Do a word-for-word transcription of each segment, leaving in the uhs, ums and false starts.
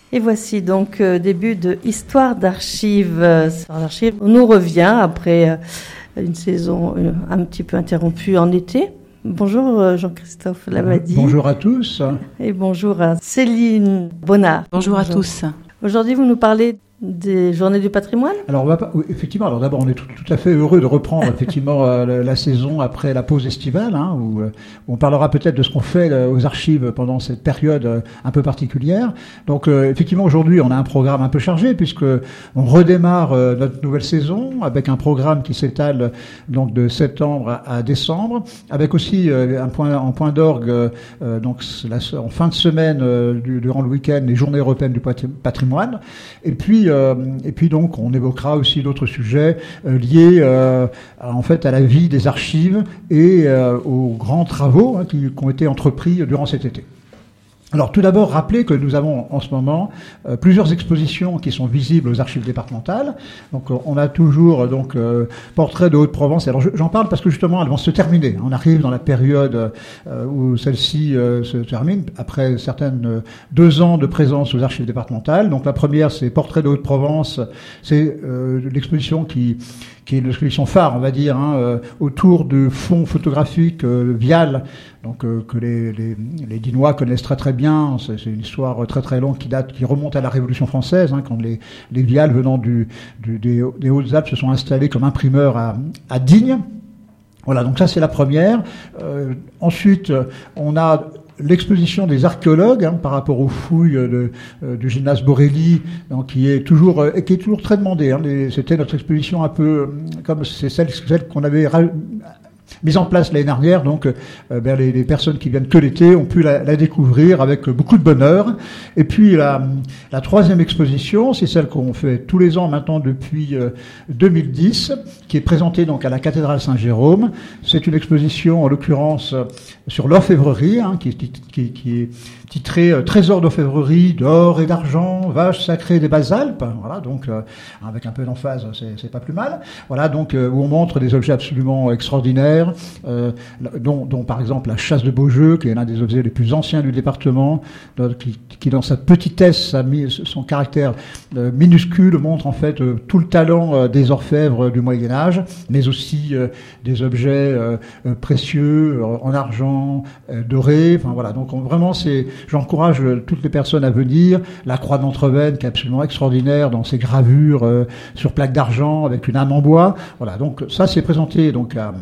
Et voici donc euh, début de Histoire d'archives. Histoire d'archives nous revient après euh, une saison euh, un petit peu interrompue en été. Bonjour euh, Jean-Christophe Lavadie. Bonjour à tous. Et bonjour à Céline Bonnard. Bonjour, bonjour à tous. Aujourd'hui, vous nous parlez des Journées du patrimoine. Alors, on va pas, oui, effectivement, alors d'abord, on est tout, tout à fait heureux de reprendre effectivement euh, la, la saison après la pause estivale, hein, où, euh, où on parlera peut-être de ce qu'on fait euh, aux archives pendant cette période euh, un peu particulière. Donc, euh, effectivement, aujourd'hui, on a un programme un peu chargé puisque on redémarre euh, notre nouvelle saison avec un programme qui s'étale donc de septembre à, à décembre, avec aussi euh, un point en point d'orgue euh, donc la, en fin de semaine euh, du, durant le week-end les Journées européennes du patrimoine, et puis Euh, et puis donc on évoquera aussi d'autres sujets euh, liés euh, à, en fait à la vie des archives et euh, aux grands travaux hein, qui, qui ont été entrepris durant cet été. Alors tout d'abord, rappelez que nous avons en ce moment euh, plusieurs expositions qui sont visibles aux archives départementales. Donc euh, on a toujours donc euh, Portrait de Haute-Provence. Alors je, j'en parle parce que justement elles vont se terminer. On arrive dans la période euh, où celle-ci euh, se termine après certaines euh, deux ans de présence aux archives départementales. Donc la première, c'est Portrait de Haute-Provence. C'est euh, l'exposition qui qui est l'exposition phare, on va dire, hein, euh, autour du fonds photographique euh, Vial, donc euh, que les, les, les Dinois connaissent très très bien. C'est, c'est une histoire très très longue qui date, qui remonte à la Révolution française, hein, quand les, les Vial venant du, du, des, des Hautes-Alpes se sont installés comme imprimeurs à, à Digne. Voilà, donc ça c'est la première. Euh, ensuite, on a l'exposition des archéologues hein, par rapport aux fouilles de, euh, du gymnase Borelli, donc, qui est toujours euh, qui est toujours très demandée. Hein. Les, c'était notre exposition un peu euh, comme c'est celle, celle qu'on avait ra- mise en place l'année dernière. Donc, euh, ben, les, les personnes qui viennent que l'été ont pu la, la découvrir avec beaucoup de bonheur. Et puis la, la troisième exposition, c'est celle qu'on fait tous les ans maintenant depuis euh, deux mille dix, qui est présentée donc à la cathédrale Saint-Jérôme. C'est une exposition en l'occurrence euh, sur l'orfèvrerie, hein, qui, qui, qui est titrée euh, Trésor d'orfèvrerie d'or et d'argent, vaches sacrées des Basses-Alpes. Voilà, donc euh, avec un peu d'emphase, c'est, c'est pas plus mal. Voilà, donc euh, où on montre des objets absolument extraordinaires, euh, dont, dont par exemple la chasse de Beaujeu, qui est l'un des objets les plus anciens du département, donc, qui, qui dans sa petitesse, sa, son caractère euh, minuscule, montre en fait euh, tout le talent euh, des orfèvres du Moyen Âge, mais aussi euh, des objets euh, euh, précieux euh, en argent, euh, doré. Enfin voilà, donc on, vraiment c'est j'encourage toutes les personnes à venir. La croix d'Entrevenne, qui est absolument extraordinaire dans ses gravures euh, sur plaques d'argent avec une âme en bois. Voilà, donc ça c'est présenté donc à,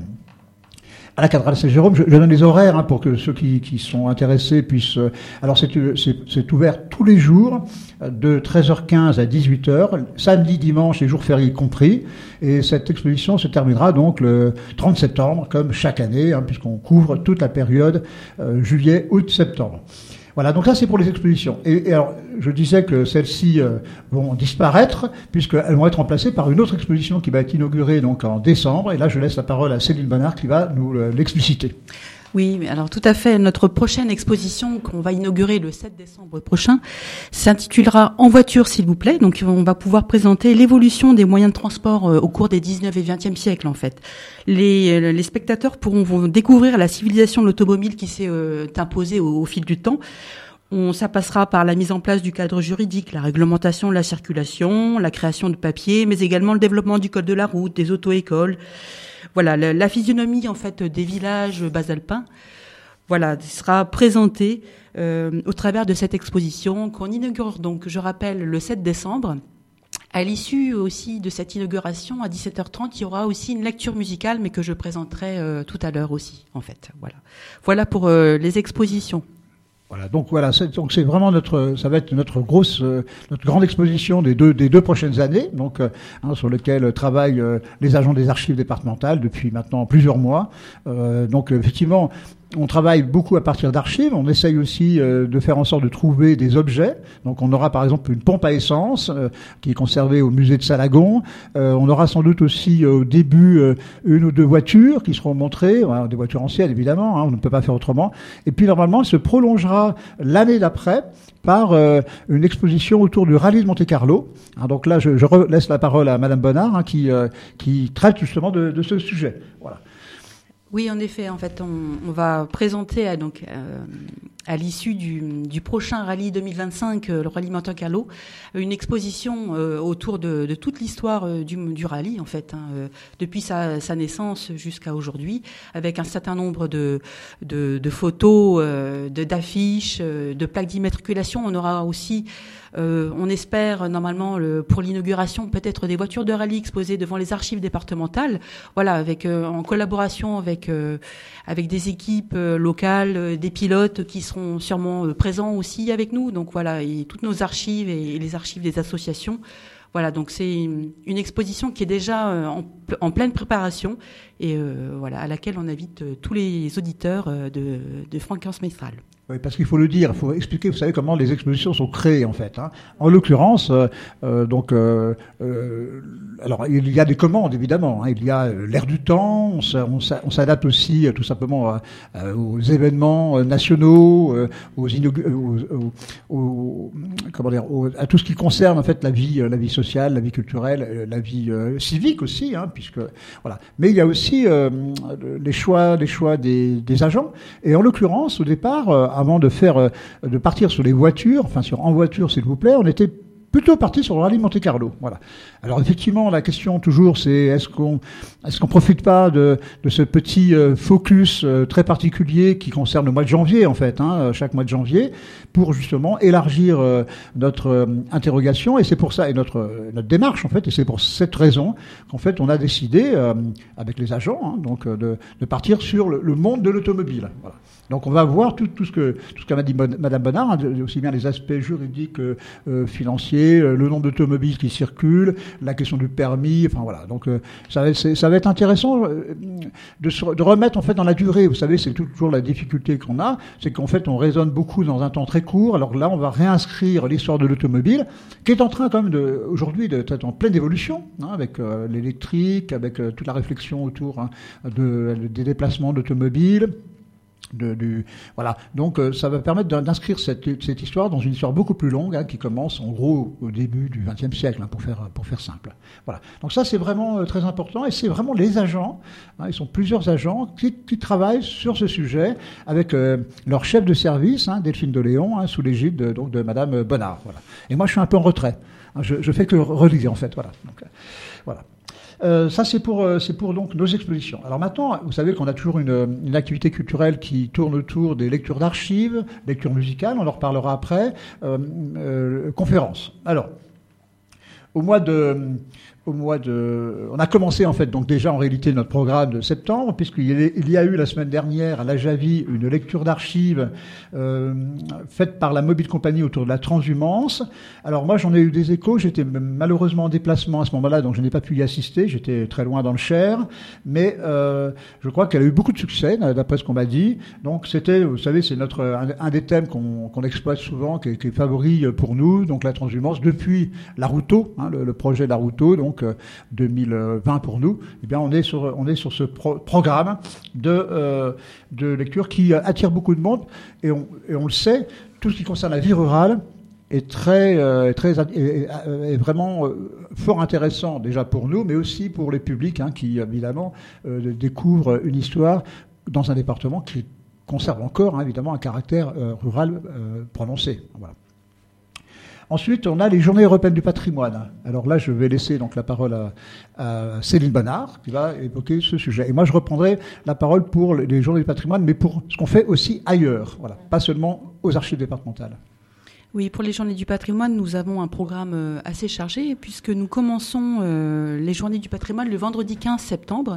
à la cathédrale Saint-Jérôme. Je, je donne les horaires hein, pour que ceux qui, qui sont intéressés puissent. Euh, alors c'est, c'est, c'est ouvert tous les jours de treize heures quinze à dix-huit heures, samedi, dimanche et jours fériés compris. Et cette exposition se terminera donc le trente septembre, comme chaque année, hein, puisqu'on couvre toute la période euh, juillet, août, septembre. Voilà, donc là c'est pour les expositions. Et, et alors, je disais que celles-ci euh, vont disparaître puisqu'elles vont être remplacées par une autre exposition qui va être inaugurée donc en décembre. Et là, je laisse la parole à Céline Bonnard qui va nous euh, l'expliciter. Oui, alors tout à fait. Notre prochaine exposition qu'on va inaugurer le sept décembre prochain s'intitulera En voiture, s'il vous plaît. Donc, on va pouvoir présenter l'évolution des moyens de transport au cours des dix-neuvième et vingtième siècles, en fait. Les, les spectateurs pourront vont découvrir la civilisation de l'automobile qui s'est euh, imposée au, au fil du temps. On, ça passera par la mise en place du cadre juridique, la réglementation de la circulation, la création de papiers, mais également le développement du code de la route, des auto-écoles. Voilà, la, la physionomie en fait des villages basalpins, voilà, sera présentée euh, au travers de cette exposition qu'on inaugure donc, je rappelle, le sept décembre. À l'issue aussi de cette inauguration, à dix-sept heures trente, il y aura aussi une lecture musicale, mais que je présenterai euh, tout à l'heure aussi, en fait. Voilà, voilà pour euh, les expositions. Voilà, donc voilà, c'est, donc c'est vraiment notre, ça va être notre grosse, euh, notre grande exposition des deux des deux prochaines années, donc euh, hein, sur lequel travaillent euh, les agents des archives départementales depuis maintenant plusieurs mois. Euh, donc effectivement, on travaille beaucoup à partir d'archives. On essaye aussi euh, de faire en sorte de trouver des objets. Donc, on aura par exemple une pompe à essence euh, qui est conservée au musée de Salagon. Euh, on aura sans doute aussi euh, au début euh, une ou deux voitures qui seront montrées, voilà, des voitures anciennes évidemment. Hein, on ne peut pas faire autrement. Et puis normalement, elle se prolongera l'année d'après par euh, une exposition autour du rallye de Monte-Carlo. Hein, donc là, je, je laisse la parole à Madame Bonnard hein, qui euh, qui traite justement de, de ce sujet. Voilà. Oui, en effet, en fait, on, on va présenter à, donc euh, à l'issue du, du prochain rallye deux mille vingt-cinq, euh, le rallye Monte-Carlo, une exposition euh, autour de, de toute l'histoire euh, du, du rallye, en fait, hein, euh, depuis sa, sa naissance jusqu'à aujourd'hui, avec un certain nombre de, de, de photos, euh, de, d'affiches, euh, de plaques d'immatriculation. On aura aussi, euh, on espère normalement le, pour l'inauguration, peut-être des voitures de rallye exposées devant les archives départementales. Voilà, avec euh, en collaboration avec euh, avec des équipes euh, locales, euh, des pilotes qui seront sûrement euh, présents aussi avec nous. Donc voilà, et toutes nos archives et, et les archives des associations. Voilà, donc c'est une, une exposition qui est déjà euh, en, en pleine préparation et euh, voilà, à laquelle on invite euh, tous les auditeurs euh, de, de Fréquence Mistral. Oui, parce qu'il faut le dire, il faut expliquer, vous savez, comment les expositions sont créées, en fait. Hein. En l'occurrence, euh, euh, donc, euh, euh, alors, il y a des commandes, évidemment. Hein. Il y a euh, l'air du temps, on, on, on s'adapte aussi, euh, tout simplement, à, à, aux événements euh, nationaux, euh, aux, inaug- aux, aux, aux, comment dire, aux, à tout ce qui concerne, en fait, la vie, la vie sociale, la vie culturelle, la vie euh, civique aussi, hein, puisque, voilà. Mais il y a aussi euh, les choix, les choix des, des agents. Et en l'occurrence, au départ, euh, avant de faire, de partir sur les voitures, enfin sur en voiture s'il vous plaît, on était plutôt parti sur le rallye Monte-Carlo. Voilà. Alors effectivement, la question toujours, c'est est-ce qu'on est-ce qu'on profite pas de, de ce petit euh, focus euh, très particulier qui concerne le mois de janvier en fait, hein, chaque mois de janvier, pour justement élargir euh, notre euh, interrogation et c'est pour ça et notre euh, notre démarche en fait et c'est pour cette raison qu'en fait on a décidé euh, avec les agents hein, donc euh, de, de partir sur le, le monde de l'automobile. Voilà. Donc on va voir tout, tout ce que tout ce qu'a dit Madame Bonnard, hein, aussi bien les aspects juridiques, euh, financiers, euh, le nombre d'automobiles qui circulent, la question du permis, enfin voilà. Donc euh, ça, va, ça va être intéressant euh, de, se, de remettre en fait dans la durée. Vous savez, c'est toujours la difficulté qu'on a, c'est qu'en fait on raisonne beaucoup dans un temps très court. Alors là, on va réinscrire l'histoire de l'automobile, qui est en train quand même de aujourd'hui d'être en pleine évolution, hein, avec euh, l'électrique, avec euh, toute la réflexion autour hein, de, des déplacements d'automobiles. De, du, voilà. Donc euh, ça va permettre d'inscrire cette, cette histoire dans une histoire beaucoup plus longue hein, qui commence en gros au début du vingtième siècle hein, pour faire pour faire simple. Voilà. Donc ça c'est vraiment euh, très important et c'est vraiment les agents. Hein, ils sont plusieurs agents qui, qui travaillent sur ce sujet avec euh, leur chef de service hein, Delphine de Léon hein, sous l'égide de, donc de Madame Bonnard. Voilà. Et moi je suis un peu en retrait. Hein, je, je fais que relire en fait. Voilà. Donc, euh, voilà. Euh, ça c'est pour euh, c'est pour donc nos expositions. Alors maintenant, vous savez qu'on a toujours une, une activité culturelle qui tourne autour des lectures d'archives, lectures musicales, on en reparlera après, euh, euh, conférences. Alors, au mois de Au mois de, on a commencé en fait donc déjà en réalité notre programme de septembre puisqu'il y a eu la semaine dernière à la Javi une lecture d'archives euh, faite par la Mobile Company autour de la transhumance. Alors moi j'en ai eu des échos, j'étais malheureusement en déplacement à ce moment-là donc je n'ai pas pu y assister, j'étais très loin dans le Cher, mais euh, je crois qu'elle a eu beaucoup de succès d'après ce qu'on m'a dit. Donc c'était, vous savez, c'est notre un, un des thèmes qu'on qu'on exploite souvent, qui est, qui est favori pour nous, donc la transhumance depuis la Routo, hein, le, le projet de la Routo, donc Donc deux mille vingt pour nous, eh bien on est sur on est sur ce pro- programme de euh, de lecture qui attire beaucoup de monde et on et on le sait, tout ce qui concerne la vie rurale est très euh, très est, est vraiment euh, fort intéressant déjà pour nous, mais aussi pour les publics hein, qui évidemment euh, découvrent une histoire dans un département qui conserve encore hein, évidemment un caractère euh, rural euh, prononcé. Voilà. Ensuite, on a les Journées européennes du patrimoine. Alors là, je vais laisser donc la parole à, à Céline Bonnard, qui va évoquer ce sujet. Et moi, je reprendrai la parole pour les Journées du patrimoine, mais pour ce qu'on fait aussi ailleurs. Voilà, pas seulement aux archives départementales. Oui, pour les Journées du patrimoine, nous avons un programme assez chargé, puisque nous commençons euh, les Journées du patrimoine le vendredi quinze septembre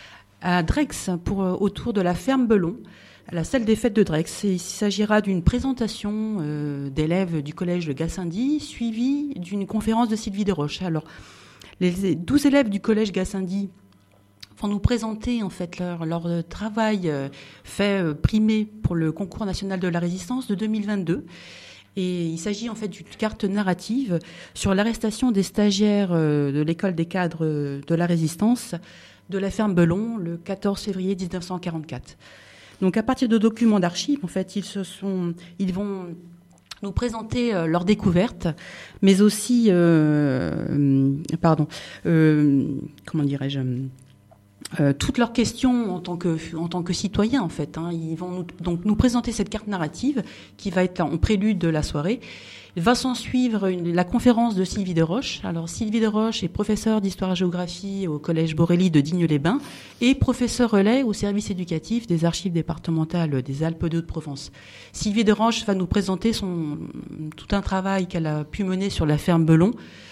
à Drex, pour, autour de la ferme Belon, à la salle des fêtes de Drex. Il s'agira d'une présentation euh, d'élèves du collège de Gassendi, suivie d'une conférence de Sylvie Desroches. Alors, les douze élèves du collège Gassendi vont nous présenter en fait leur, leur travail euh, fait euh, primé pour le concours national de la résistance de deux mille vingt-deux. Et il s'agit en fait d'une carte narrative sur l'arrestation des stagiaires euh, de l'école des cadres euh, de la résistance de la ferme Belon le quatorze février dix-neuf cent quarante-quatre. Donc, à partir de documents d'archives, en fait, ils se sont, ils vont nous présenter euh, leurs découvertes, mais aussi, euh, pardon, euh, comment dirais-je, euh, toutes leurs questions en tant que en tant que citoyens en fait. Hein. Ils vont nous, donc nous présenter cette carte narrative qui va être en prélude de la soirée. Il va s'en suivre une, la conférence de Sylvie Desroches. Alors Sylvie Desroches est professeure d'histoire-géographie au collège Borély de Digne-les-Bains et professeure relais au service éducatif des archives départementales des Alpes de Haute-Provence. Sylvie Desroches va nous présenter son tout un travail qu'elle a pu mener sur la ferme Belon.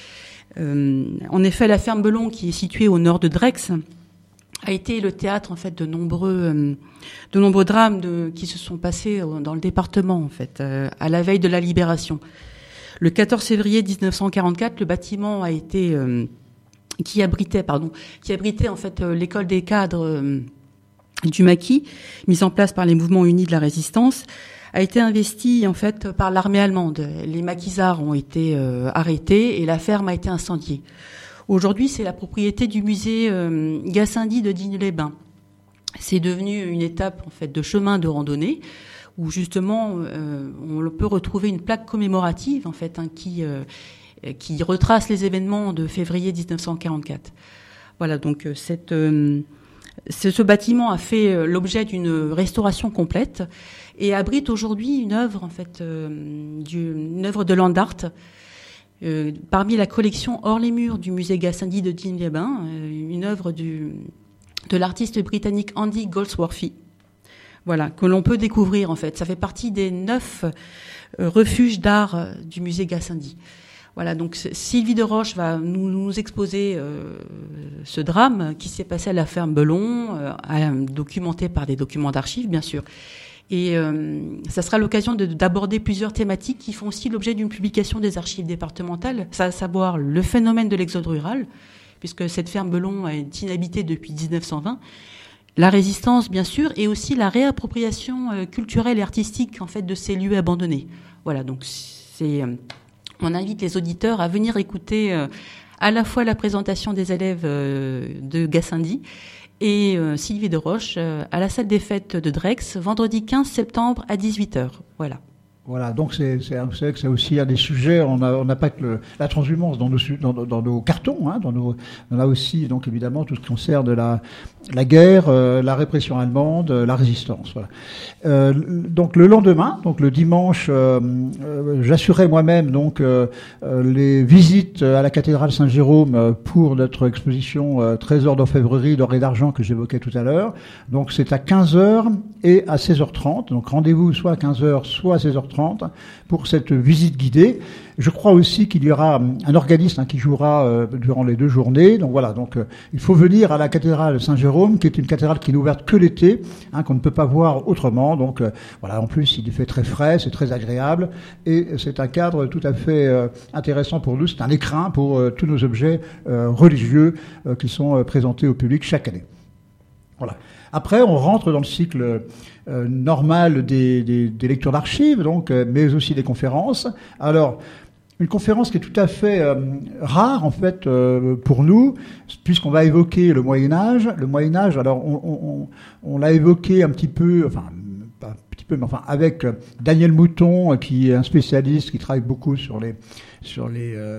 Euh, en effet, la ferme Belon, qui est située au nord de Drex, a été le théâtre en fait de nombreux euh, de nombreux drames de, qui se sont passés dans le département en fait euh, à la veille de la libération. Le quatorze février dix-neuf cent quarante-quatre, le bâtiment a été euh, qui abritait pardon qui abritait en fait euh, l'école des cadres euh, du Maquis, mise en place par les mouvements unis de la résistance, a été investi en fait par l'armée allemande. Les maquisards ont été euh, arrêtés et la ferme a été incendiée. Aujourd'hui, c'est la propriété du musée euh, Gassendi de Digne-les-Bains. C'est devenu une étape en fait de chemin de randonnée où justement euh, on peut retrouver une plaque commémorative en fait hein, qui euh, qui retrace les événements de février dix-neuf cent quarante-quatre. Voilà, donc cette euh, ce, ce bâtiment a fait l'objet d'une restauration complète et abrite aujourd'hui une œuvre en fait euh, du, une œuvre de land art. Euh, parmi la collection hors les murs du musée Gassendi de Digne-les-Bains, euh, une œuvre du, de l'artiste britannique Andy Goldsworthy, voilà, que l'on peut découvrir en fait. Ça fait partie des neuf euh, refuges d'art euh, du musée Gassendi. Voilà, donc Sylvie Desroches va nous, nous exposer euh, ce drame qui s'est passé à la ferme Belon, euh, à, documenté par des documents d'archives bien sûr. Et euh, ça sera l'occasion de, d'aborder plusieurs thématiques qui font aussi l'objet d'une publication des archives départementales, à savoir le phénomène de l'exode rural, puisque cette ferme Belon est inhabitée depuis dix-neuf cent vingt, la résistance bien sûr, et aussi la réappropriation euh, culturelle et artistique en fait de ces lieux abandonnés. Voilà, donc c'est, euh, on invite les auditeurs à venir écouter euh, à la fois la présentation des élèves euh, de Gassendi et euh, Sylvie Desroches euh, à la salle des fêtes de Drex, vendredi quinze septembre à dix-huit heures. Voilà. Voilà, donc c'est, c'est, vous savez que c'est aussi un des sujets. On a, on n'a pas que le, la transhumance dans nos, dans, dans nos cartons, hein, dans nos, on a aussi donc évidemment tout ce qui concerne la, la guerre, euh, la répression allemande, euh, la résistance. Voilà. Euh, donc le lendemain, donc le dimanche, euh, euh, j'assurais moi-même donc euh, euh, les visites à la cathédrale Saint-Jérôme pour notre exposition euh, Trésors d'orfèvrerie d'or et d'argent que j'évoquais tout à l'heure. Donc c'est à quinze heures et à seize heures trente. Donc rendez-vous soit à quinze heures, soit à seize heures trente. Pour cette visite guidée. Je crois aussi qu'il y aura un organiste hein, qui jouera euh, durant les deux journées. Donc voilà, donc euh, il faut venir à la cathédrale Saint-Jérôme, qui est une cathédrale qui n'est ouverte que l'été, hein, qu'on ne peut pas voir autrement. Donc euh, voilà, en plus il fait très frais, c'est très agréable et c'est un cadre tout à fait euh, intéressant pour nous. C'est un écrin pour euh, tous nos objets euh, religieux euh, qui sont euh, présentés au public chaque année. Voilà. Après, on rentre dans le cycle euh, normal des, des, des lectures d'archives, donc, euh, mais aussi des conférences. Alors, une conférence qui est tout à fait euh, rare en fait euh, pour nous, puisqu'on va évoquer le Moyen Âge. Le Moyen Âge, alors on, on, on l'a évoqué un petit peu, enfin pas un petit peu, mais enfin avec Daniel Mouton, qui est un spécialiste qui travaille beaucoup sur les sur les euh,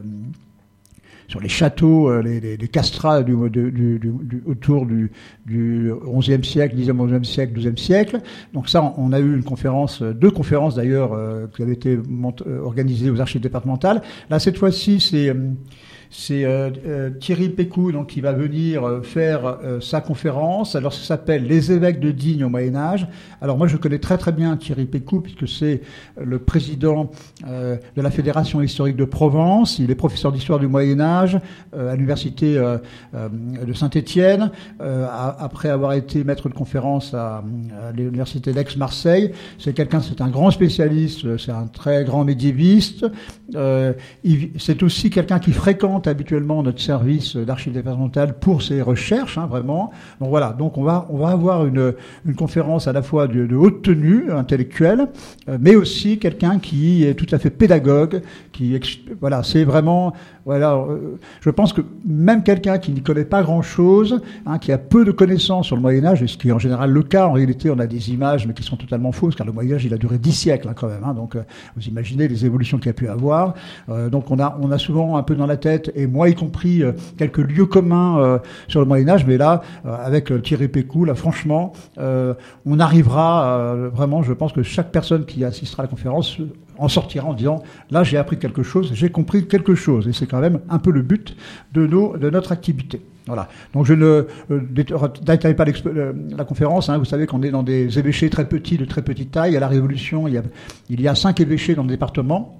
sur les châteaux, les, les, les castrats du, du, du, du, autour du, du onzième siècle, dixième, onzième siècle, douzième siècle. Donc ça, on a eu une conférence, deux conférences d'ailleurs, euh, qui avaient été mont- organisées aux archives départementales. Là, cette fois-ci, c'est... Euh, C'est euh, euh, Thierry Pécou donc qui va venir euh, faire euh, sa conférence. Alors ça s'appelle Les évêques de Digne au Moyen Âge. Alors moi je connais très très bien Thierry Pécou puisque c'est le président euh, de la Fédération historique de Provence. Il est professeur d'histoire du Moyen Âge euh, à l'université euh, euh, de Saint-Étienne. Euh, après avoir été maître de conférence à, à l'université d'Aix-Marseille, c'est quelqu'un, c'est un grand spécialiste, c'est un très grand médiéviste. Euh, il, c'est aussi quelqu'un qui fréquente habituellement notre service d'archives départementales pour ses recherches, hein, vraiment. Donc voilà, donc on va on va avoir une une conférence à la fois de, de haute tenue intellectuelle, euh, mais aussi quelqu'un qui est tout à fait pédagogue, qui voilà, c'est vraiment voilà Alors, euh, je pense que même quelqu'un qui n'y connaît pas grand-chose, hein, qui a peu de connaissances sur le Moyen-Âge, et ce qui est en général le cas, en réalité, on a des images, mais qui sont totalement fausses, car le Moyen-Âge, il a duré dix siècles, hein, quand même. Hein, donc, euh, vous imaginez les évolutions qu'il y a pu avoir. Euh, donc, on a, on a souvent un peu dans la tête, et moi y compris, euh, quelques lieux communs euh, sur le Moyen-Âge, mais là, euh, avec euh, Thierry Pécou, là, franchement, euh, on arrivera euh, vraiment, je pense que chaque personne qui assistera à la conférence en sortira en disant là j'ai appris quelque chose, j'ai compris quelque chose, et c'est quand même un peu le but de nos de notre activité. Voilà. Donc je ne euh, détaille pas euh, la conférence. Hein. Vous savez qu'on est dans des évêchés très petits, de très petite taille. À la Révolution, il y a il y a cinq évêchés dans le département.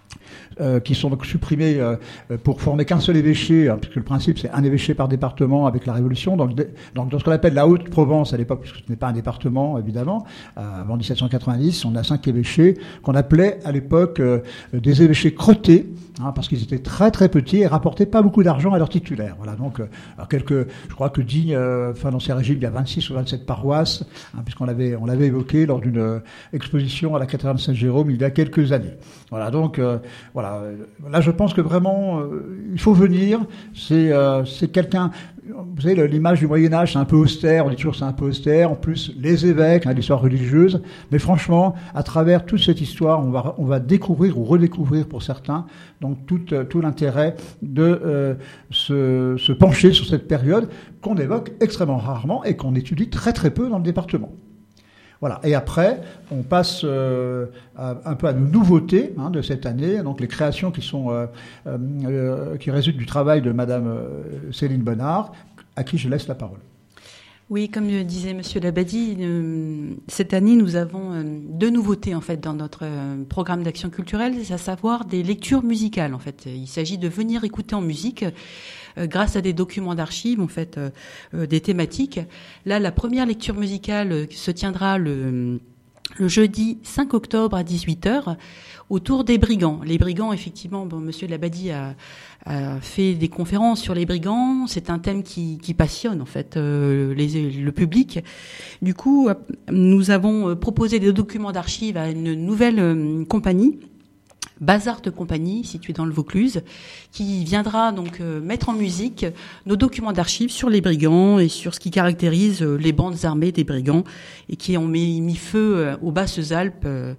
Euh, qui sont donc supprimés euh, pour former qu'un seul évêché, hein, puisque le principe c'est un évêché par département avec la Révolution. Donc, de, donc dans ce qu'on appelle la Haute-Provence à l'époque, puisque ce n'est pas un département évidemment, euh, avant dix-sept cent quatre-vingt-dix, on a cinq évêchés qu'on appelait à l'époque euh, des évêchés crottés, hein, parce qu'ils étaient très très petits et rapportaient pas beaucoup d'argent à leurs titulaires. Voilà. Donc euh, alors quelques, je crois que Digne, euh, enfin dans ces régimes, il y a vingt-six ou vingt-sept paroisses, hein, puisqu'on l'avait on l'avait évoqué lors d'une euh, exposition à la cathédrale de Saint-Jérôme il y a quelques années. Voilà. Donc euh, voilà. Là, je pense que vraiment, euh, il faut venir. C'est, euh, c'est quelqu'un. Vous savez, l'image du Moyen Âge, c'est un peu austère. On dit toujours c'est un peu austère. En plus, les évêques, hein, l'histoire religieuse. Mais franchement, à travers toute cette histoire, on va, on va découvrir ou redécouvrir pour certains, donc tout, tout l'intérêt de euh, se, se pencher sur cette période qu'on évoque extrêmement rarement et qu'on étudie très très peu dans le département. Voilà. Et après, on passe euh, à, un peu à nos nouveautés hein, de cette année, donc les créations qui sont euh, euh, qui résultent du travail de Madame euh, Céline Bonnard, à qui je laisse la parole. Oui, comme le disait Monsieur Labadie, euh, cette année nous avons euh, deux nouveautés en fait dans notre euh, programme d'action culturelle, c'est à savoir des lectures musicales. En fait, il s'agit de venir écouter en musique. Euh, grâce à des documents d'archives, en fait, euh, euh, des thématiques. Là, la première lecture musicale euh, se tiendra le, le jeudi cinq octobre à dix-huit heures autour des brigands. Les brigands, effectivement, bon, Monsieur Labadie a, a fait des conférences sur les brigands. C'est un thème qui, qui passionne, en fait, euh, les, le public. Du coup, nous avons proposé des documents d'archives à une nouvelle euh, compagnie, Bazar de Compagnie, situé dans le Vaucluse, qui viendra donc euh, mettre en musique nos documents d'archives sur les brigands et sur ce qui caractérise euh, les bandes armées des brigands et qui ont mis, mis feu euh, aux Basses-Alpes euh,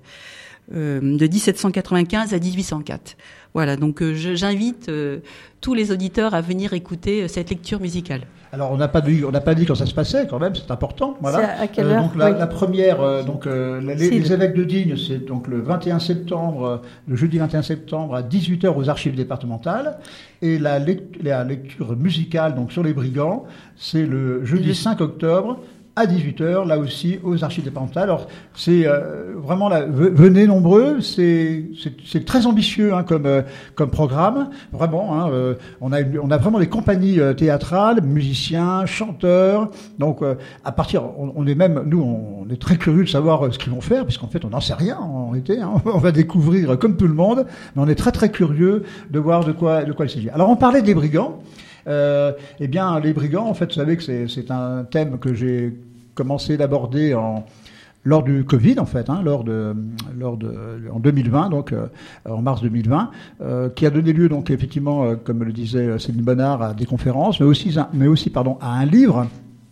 euh, de dix-sept cent quatre-vingt-quinze à dix-huit cent quatre. Voilà, donc euh, je, j'invite euh, tous les auditeurs à venir écouter euh, cette lecture musicale. Alors on n'a pas dit, on n'a pas dit quand ça se passait quand même, c'est important. Voilà. C'est à quelle heure? Euh, donc la, oui. la première, euh, donc euh, les, les évêques de Digne, c'est donc le vingt et un septembre, euh, le jeudi vingt et un septembre à dix-huit heures aux archives départementales, et la, lect- la lecture musicale donc sur les brigands, c'est le jeudi le... cinq octobre. À dix-huit heures, là aussi, aux archives départementales. Alors, c'est euh, vraiment, là, venez nombreux, c'est, c'est, c'est très ambitieux hein, comme, euh, comme programme, vraiment. Hein, euh, on, a, on a vraiment des compagnies euh, théâtrales, musiciens, chanteurs. Donc, euh, à partir, on, on est même, nous, on, on est très curieux de savoir euh, ce qu'ils vont faire, puisqu'en fait, on n'en sait rien en réalité. Hein, on va découvrir comme tout le monde, mais on est très très curieux de voir de quoi, de quoi il s'agit. Alors, on parlait des brigands. Euh, eh bien, les brigands, en fait, vous savez que c'est, c'est un thème que j'ai commencé d'aborder en, lors du Covid, en fait, hein, lors de, lors de, en deux mille vingt, donc euh, en mars deux mille vingt, euh, qui a donné lieu, donc effectivement, euh, comme le disait Céline Bonnard, à des conférences, mais aussi, mais aussi, pardon, à un livre.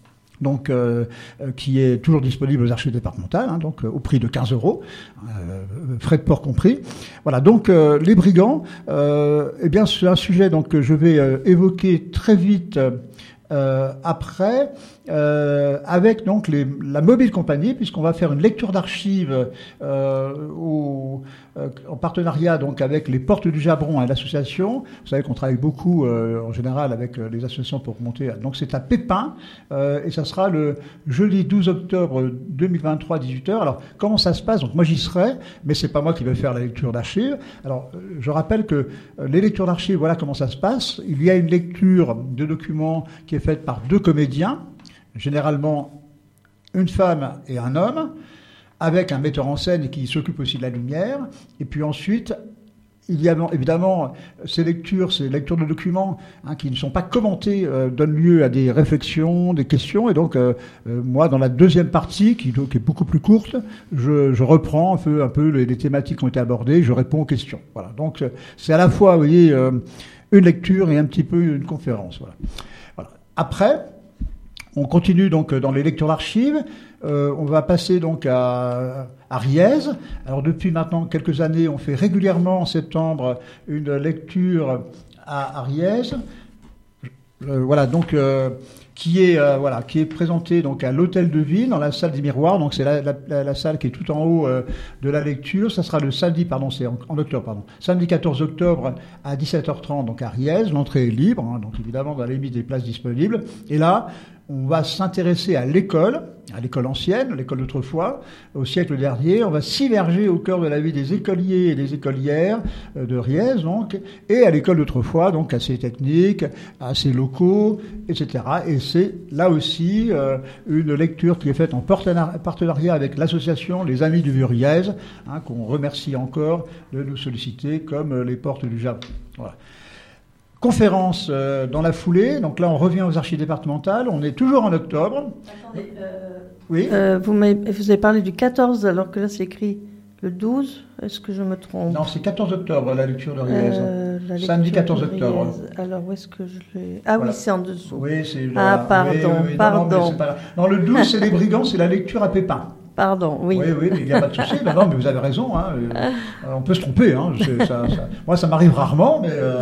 Donc, euh, qui est toujours disponible aux archives départementales, hein, donc euh, au prix de quinze euros, euh, frais de port compris. Voilà. Donc, euh, les brigands, euh, eh bien, c'est un sujet donc que je vais euh, évoquer très vite euh, après, euh, avec donc les, la Mobile Compagnie, puisqu'on va faire une lecture d'archives euh, au, euh, en partenariat donc avec les Portes du Jabron et l'association. Vous savez qu'on travaille beaucoup euh, en général avec euh, les associations pour monter. Donc c'est à Pépin euh, et ça sera le jeudi douze octobre deux mille vingt-trois à dix-huit heures. Alors comment ça se passe? Donc moi j'y serai, mais c'est pas moi qui vais faire la lecture d'archives. Alors je rappelle que euh, les lectures d'archives, voilà comment ça se passe. Il y a une lecture de documents qui est faite par deux comédiens, généralement une femme et un homme, avec un metteur en scène qui s'occupe aussi de la lumière. Et puis ensuite, il y a évidemment ces lectures, ces lectures de documents hein, qui ne sont pas commentées, euh, donnent lieu à des réflexions, des questions. Et donc, euh, euh, moi, dans la deuxième partie, qui, qui est beaucoup plus courte, je, je reprends un peu, un peu les, les thématiques qui ont été abordées, je réponds aux questions. Voilà. Donc, c'est à la fois, vous voyez, euh, une lecture et un petit peu une conférence. Voilà. Voilà. Après, on continue donc dans les lectures d'archives. Euh, on va passer donc à, à Riez. Alors depuis maintenant quelques années, on fait régulièrement en septembre une lecture à, à Riez. Euh, voilà, donc euh, qui est euh, voilà qui est présentée donc à l'Hôtel de Ville dans la salle des Miroirs. Donc c'est la, la, la, la salle qui est tout en haut euh, de la lecture. Ça sera le samedi, pardon, c'est en, en octobre, pardon, samedi quatorze octobre à dix-sept heures trente donc à Riez. L'entrée est libre, hein, donc évidemment dans la limite des places disponibles. Et là, on va s'intéresser à l'école, à l'école ancienne, l'école d'autrefois, au siècle dernier. On va s'immerger au cœur de la vie des écoliers et des écolières de Riez, donc, et à l'école d'autrefois, donc à ses techniques, à ses locaux, et cetera. Et c'est là aussi euh, une lecture qui est faite en partenariat avec l'association Les Amis du Vieux-Riez, hein, qu'on remercie encore de nous solliciter comme les portes du Japon. Voilà. Conférence euh, dans la foulée, donc là on revient aux archives départementales, on est toujours en octobre. Attendez, euh, oui. Euh, vous, m'avez, vous avez parlé du quatorze alors que là c'est écrit le douze, est-ce que je me trompe? Non, c'est quatorze octobre la lecture de Riez. Euh, la Samedi lecture quatorze de octobre. Riez. Alors où est-ce que je l'ai? Ah voilà. Oui, c'est en dessous. Oui, c'est ah pardon, oui, oui, oui. pardon. Non, non, mais c'est pas... non, le douze c'est les brigands, c'est la lecture à Pépin. Pardon, oui. Oui, oui, mais il n'y a pas de souci. Non, non, mais vous avez raison. Hein. On peut se tromper. Hein. C'est, ça, ça... Moi, ça m'arrive rarement, mais... Euh...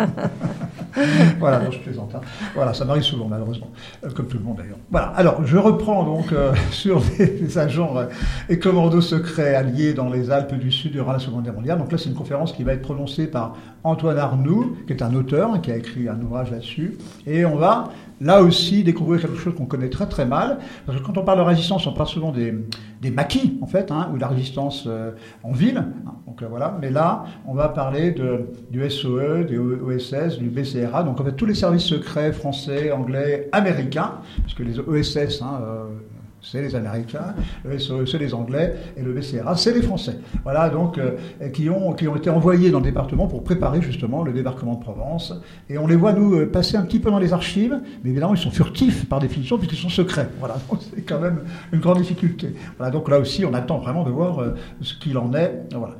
voilà, non, je plaisante. Hein. Voilà, ça m'arrive souvent, malheureusement. Euh, comme tout le monde, d'ailleurs. Voilà, alors, je reprends donc euh, sur des, des agents euh, et commandos secrets alliés dans les Alpes du Sud durant la Seconde Guerre mondiale. Donc là, c'est une conférence qui va être prononcée par Antoine Arnoux, qui est un auteur, hein, qui a écrit un ouvrage là-dessus. Et on va... là aussi, découvrir quelque chose qu'on connaît très très mal. Parce que quand on parle de résistance, on parle souvent des, des maquis, en fait, hein, ou de la résistance euh, en ville. Hein, donc euh, voilà. Mais là, on va parler de, du S O E, du O S S, du B C R A. Donc en fait, tous les services secrets français, anglais, américains, parce que les O S S, hein, euh, c'est les Américains, le S O E, c'est les Anglais, et le B C R A, c'est les Français. Voilà, donc, euh, qui, ont, qui ont été envoyés dans le département pour préparer justement le débarquement de Provence. Et on les voit, nous, passer un petit peu dans les archives, mais évidemment, ils sont furtifs par définition, puisqu'ils sont secrets. Voilà, donc c'est quand même une grande difficulté. Voilà, donc là aussi, on attend vraiment de voir euh, ce qu'il en est. Voilà.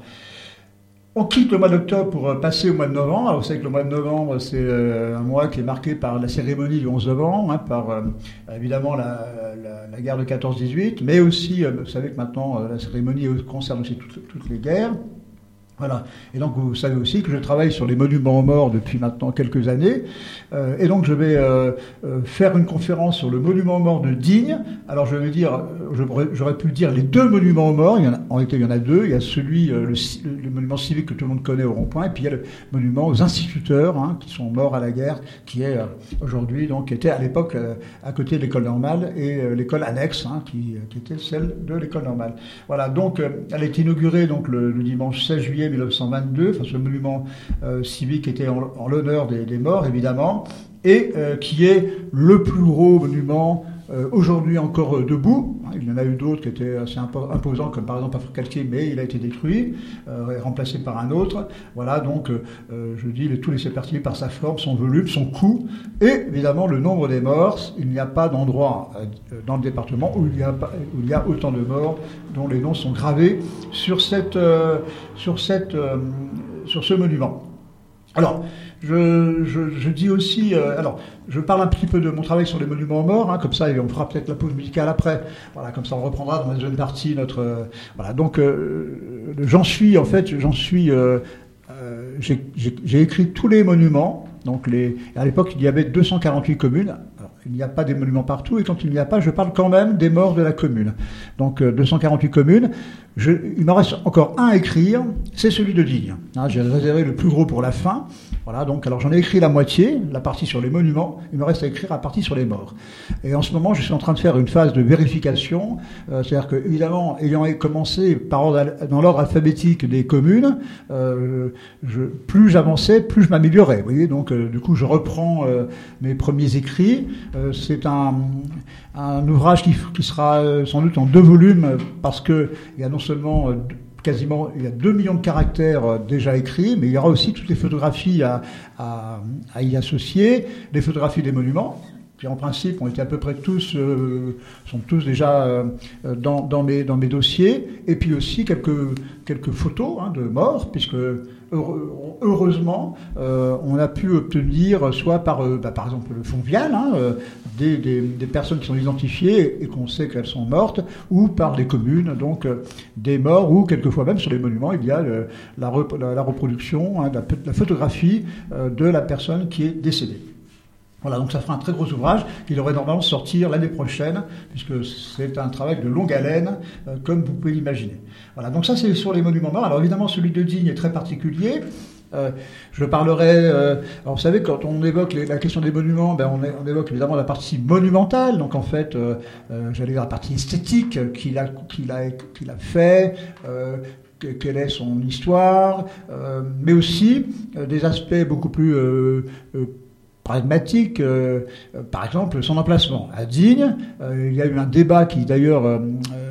On quitte le mois d'octobre pour passer au mois de novembre. Alors, vous savez que le mois de novembre, c'est euh, un mois qui est marqué par la cérémonie du onze novembre, hein, par euh, évidemment la, la, la guerre de quatorze dix-huit, mais aussi, euh, vous savez que maintenant, euh, la cérémonie concerne aussi toutes, toutes les guerres. Voilà. Et donc, vous savez aussi que je travaille sur les monuments aux morts depuis maintenant quelques années. Euh, et donc, je vais euh, euh, faire une conférence sur le monument aux morts de Digne. Alors, je vais dire, j'aurais, j'aurais pu dire les deux monuments aux morts. Il y en a, en réalité, il y en a deux. Il y a celui, euh, le, le monument civique que tout le monde connaît au rond-point. Et puis, il y a le monument aux instituteurs, hein, qui sont morts à la guerre, qui est euh, aujourd'hui, donc, qui était à l'époque euh, à côté de l'école normale et euh, l'école annexe, hein, qui, qui était celle de l'école normale. Voilà. Donc, euh, elle est inaugurée, donc, le, le dimanche seize juillet mille neuf cent vingt-deux, enfin, ce monument euh, civique était en, en l'honneur des, des morts, évidemment, et euh, qui est le plus gros monument euh, aujourd'hui encore euh, debout. Il y en a eu d'autres qui étaient assez impo- imposants, comme par exemple Afro-Calquier, mais il a été détruit, euh, et remplacé par un autre. Voilà, donc, euh, je dis, les, tous laissés particuliers par sa forme, son volume, son coût, et évidemment le nombre des morts. Il n'y a pas d'endroit euh, dans le département où il y a, pas, où il y a autant de morts dont les noms sont gravés sur, cette, euh, sur, cette, euh, sur ce monument. Alors, je, je, je dis aussi, euh, alors, je parle un petit peu de mon travail sur les monuments aux morts, hein, comme ça, et on fera peut-être la pause musicale après. Voilà, comme ça, on reprendra dans la deuxième partie notre. Euh, voilà, donc, euh, j'en suis, en fait, j'en suis. Euh, euh, j'ai, j'ai, j'ai écrit tous les monuments. Donc, les, à l'époque, il y avait deux cent quarante-huit communes. Alors, il n'y a pas des monuments partout, et quand il n'y a pas, je parle quand même des morts de la commune. Donc, euh, deux cent quarante-huit communes. Je, il m'en reste encore un à écrire, c'est celui de Digne. Hein, j'ai réservé le plus gros pour la fin. Voilà, donc, alors j'en ai écrit la moitié, la partie sur les monuments. Il me reste à écrire la partie sur les morts. Et en ce moment, je suis en train de faire une phase de vérification. Euh, c'est-à-dire que, évidemment, ayant commencé par ordre, dans l'ordre alphabétique des communes, euh, je, plus j'avançais, plus je m'améliorais. Vous voyez, donc, euh, du coup, je reprends euh, mes premiers écrits. Euh, c'est un, un ouvrage qui, qui sera euh, sans doute en deux volumes, parce que il y a non seulement euh, quasiment, il y a deux millions de caractères euh, déjà écrits, mais il y aura aussi toutes les photographies à, à, à y associer, les photographies des monuments. qui en principe ont été à peu près tous, euh, sont tous déjà euh, dans, dans, mes, dans mes dossiers, et puis aussi quelques, quelques photos hein, de morts, puisque heureusement, euh, on a pu obtenir, soit par, euh, bah, par exemple, le fonds Vial, hein, euh, des, des, des personnes qui sont identifiées et qu'on sait qu'elles sont mortes, ou par les communes, donc euh, des morts, ou quelquefois même sur les monuments, il y a le, la, la, la reproduction, hein, la, la photographie euh, de la personne qui est décédée. Voilà, donc ça fera un très gros ouvrage qui devrait normalement sortir l'année prochaine, puisque c'est un travail de longue haleine, euh, comme vous pouvez l'imaginer. Voilà, donc ça c'est sur les monuments morts. Alors évidemment, celui de Digne est très particulier. Euh, je parlerai... Euh, alors vous savez, quand on évoque les, la question des monuments, ben on, est, on évoque évidemment la partie monumentale, donc en fait, euh, euh, j'allais dire la partie esthétique qu'il a, qu'il a, qu'il a fait, euh, quelle est son histoire, euh, mais aussi euh, des aspects beaucoup plus... Euh, euh, pragmatique, euh, euh, par exemple son emplacement. À Digne, euh, il y a eu un débat qui d'ailleurs, euh,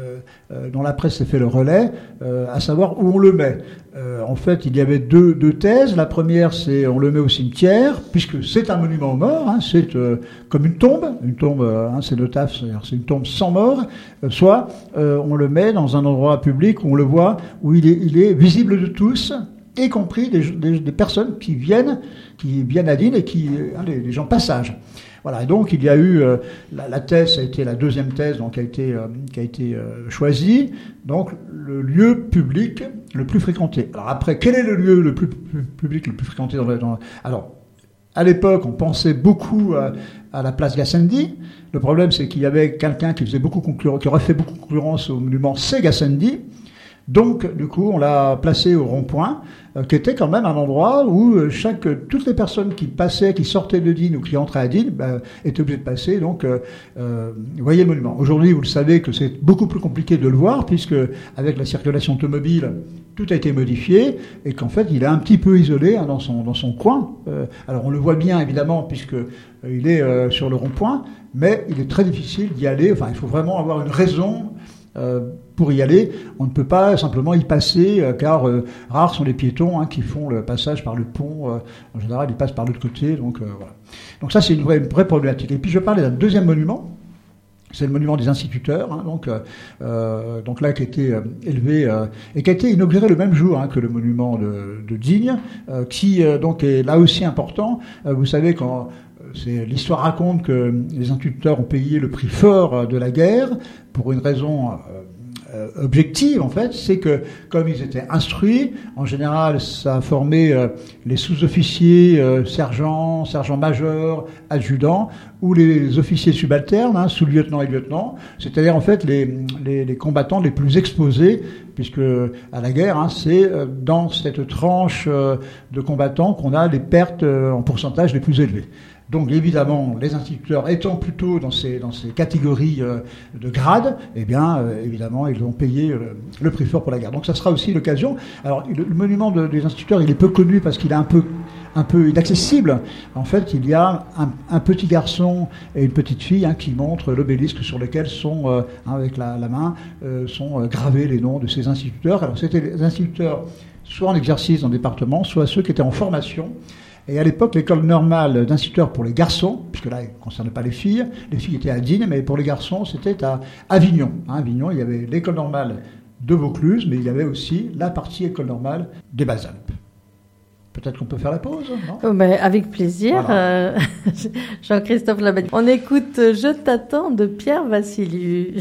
euh, dont la presse s'est fait le relais, euh, à savoir où on le met. Euh, en fait, il y avait deux, deux thèses. La première, c'est on le met au cimetière, puisque c'est un monument aux morts, hein, c'est euh, comme une tombe, une tombe, euh, hein, c'est le taf, c'est une tombe sans mort, euh, soit euh, on le met dans un endroit public où on le voit, où il est, il est visible de tous, y compris des, des, des personnes qui viennent, qui viennent à Digne et qui, hein, les, les gens passage. Voilà. Et donc il y a eu euh, la, la thèse, ça a été la deuxième thèse, donc qui a été euh, qui a été euh, choisie. Donc le lieu public le plus fréquenté. Alors après, quel est le lieu le plus, plus public le plus fréquenté dans le, dans, alors à l'époque, on pensait beaucoup à, à la place Gassendi. Le problème, c'est qu'il y avait quelqu'un qui faisait beaucoup concurrence, qui aurait fait beaucoup concurrence au monument C. Gassendi. Donc, du coup, on l'a placé au rond-point, euh, qui était quand même un endroit où euh, chaque, toutes les personnes qui passaient, qui sortaient de Digne ou qui entraient à Digne, bah, étaient obligées de passer. Donc, euh, euh, vous voyez le monument. Aujourd'hui, vous le savez que c'est beaucoup plus compliqué de le voir, puisque avec la circulation automobile, tout a été modifié, et qu'en fait, il est un petit peu isolé hein, dans son dans son coin. Euh, alors, on le voit bien, évidemment, puisque euh, il est euh, sur le rond-point, mais il est très difficile d'y aller. Enfin, il faut vraiment avoir une raison Euh, pour y aller. On ne peut pas simplement y passer, euh, car euh, rares sont les piétons hein, qui font le passage par le pont. Euh, en général, ils passent par l'autre côté. Donc euh, voilà. Donc ça, c'est une vraie, une vraie problématique. Et puis je parlais d'un deuxième monument. C'est le monument des instituteurs, hein, donc, euh, donc là qui a été euh, élevé euh, et qui a été inauguré le même jour hein, que le monument de, de Digne, euh, qui euh, donc est là aussi important. Euh, vous savez quand c'est, l'histoire raconte que les instituteurs ont payé le prix fort de la guerre pour une raison euh, objective en fait, c'est que comme ils étaient instruits, en général ça a formé euh, les sous-officiers, euh, sergents, sergents-majors, adjudants, ou les officiers subalternes, hein, sous-lieutenants et lieutenants, c'est-à-dire en fait les, les, les combattants les plus exposés, puisque à la guerre, hein, c'est dans cette tranche euh, de combattants qu'on a les pertes euh, en pourcentage les plus élevées. Donc évidemment, les instituteurs étant plutôt dans ces, dans ces catégories euh, de grades, eh bien euh, évidemment, ils ont payé euh, le prix fort pour la guerre. Donc ça sera aussi l'occasion. Alors le, le monument de, des instituteurs, il est peu connu parce qu'il est un peu, un peu inaccessible. En fait, il y a un, un petit garçon et une petite fille hein, qui montrent l'obélisque sur lequel sont, euh, hein, avec la, la main, euh, sont euh, gravés les noms de ces instituteurs. Alors c'était les instituteurs soit en exercice dans le département, soit ceux qui étaient en formation. Et à l'époque, l'école normale d'instituteurs pour les garçons, puisque là, elle ne concernait pas les filles, les filles étaient à Digne, mais pour les garçons, c'était à Avignon. À Avignon, il y avait l'école normale de Vaucluse, mais il y avait aussi la partie école normale des Bas-Alpes. Peut-être qu'on peut faire la pause, non ? Oh ben, avec plaisir. Voilà. Euh, Jean-Christophe Labadie. On écoute « Je t'attends » de Pierre Vassiliou.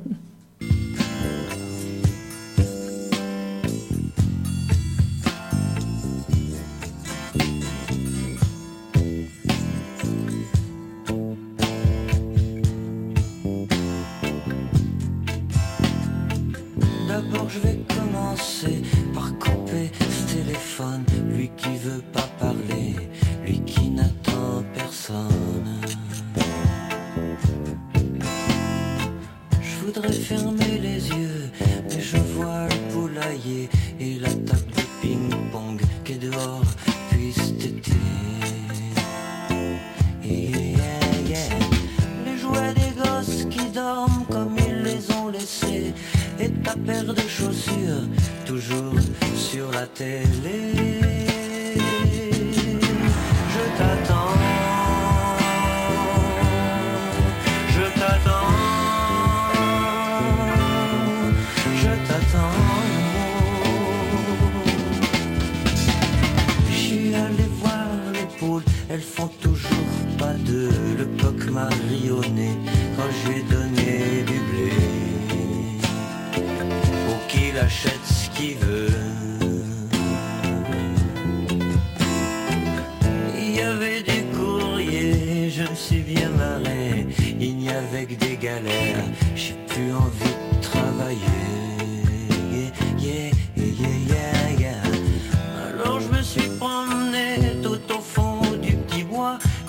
D'abord je vais commencer par couper ce téléphone. Lui qui veut pas parler, lui qui n'attend personne. Je voudrais fermer les yeux, mais je vois le poulailler et la table de ping-pong qui est dehors depuis cet été. Yeah, yeah. Les jouets des gosses qui dorment comme ils les ont laissés. Et ta paire de chaussures, toujours sur la télé. Je t'attends.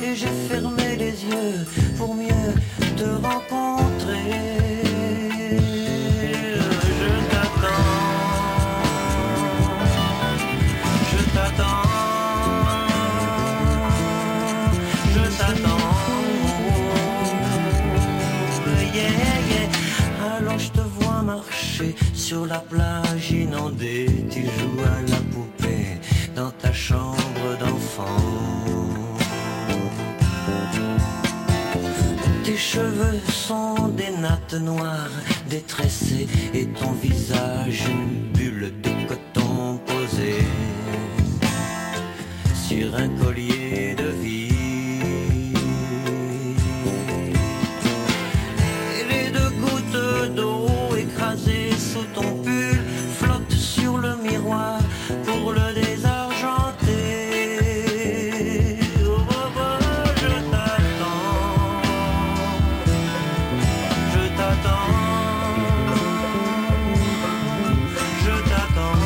et j'ai fermé les yeux pour mieux te rencontrer. Je t'attends, je t'attends, je t'attends. Yeah, yeah. Alors je te vois marcher sur la plage inondée, tu joues à la poupée dans ta chambre d'enfant. Tes cheveux sont des nattes noires détressées et ton visage une bulle de coton posée sur un collier de vie. Et les deux gouttes d'eau écrasées sous ton pull flottent sur le miroir pour le désargenter. Oh, oh, oh, je t'attends, je t'attends, je t'attends.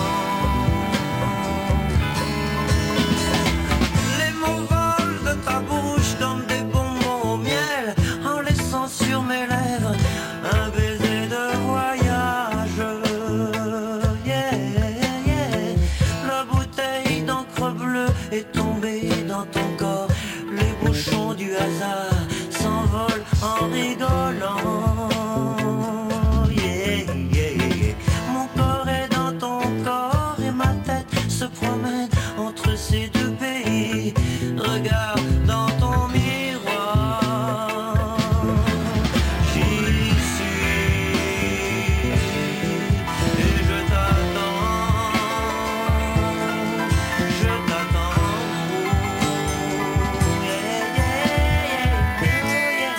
Les mots volent de ta bouche comme des bonbons au miel, en laissant sur mes lèvres un baiser de voyage. Yeah, yeah. La bouteille d'encre bleue est tombée dans ton corps. Les bouchons du hasard s'envolent en rigolant. Yeah, yeah, yeah. Mon corps est dans ton corps et ma tête se promène entre ces deux pays. Regarde dans ton miroir, j'y suis et je t'attends, je t'attends. Yeah, yeah, yeah, yeah.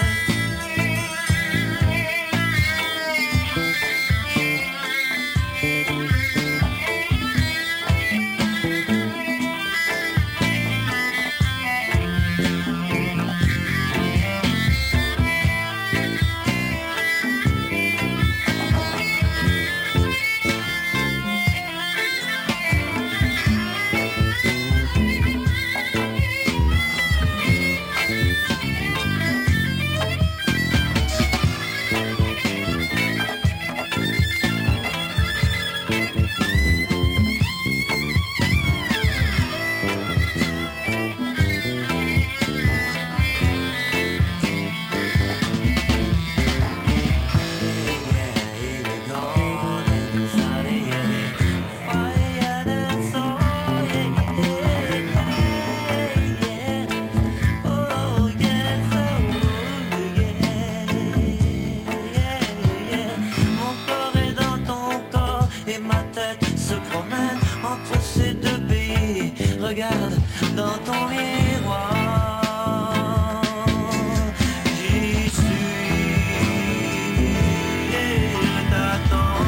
Regarde dans ton miroir, j'y suis et je t'attends,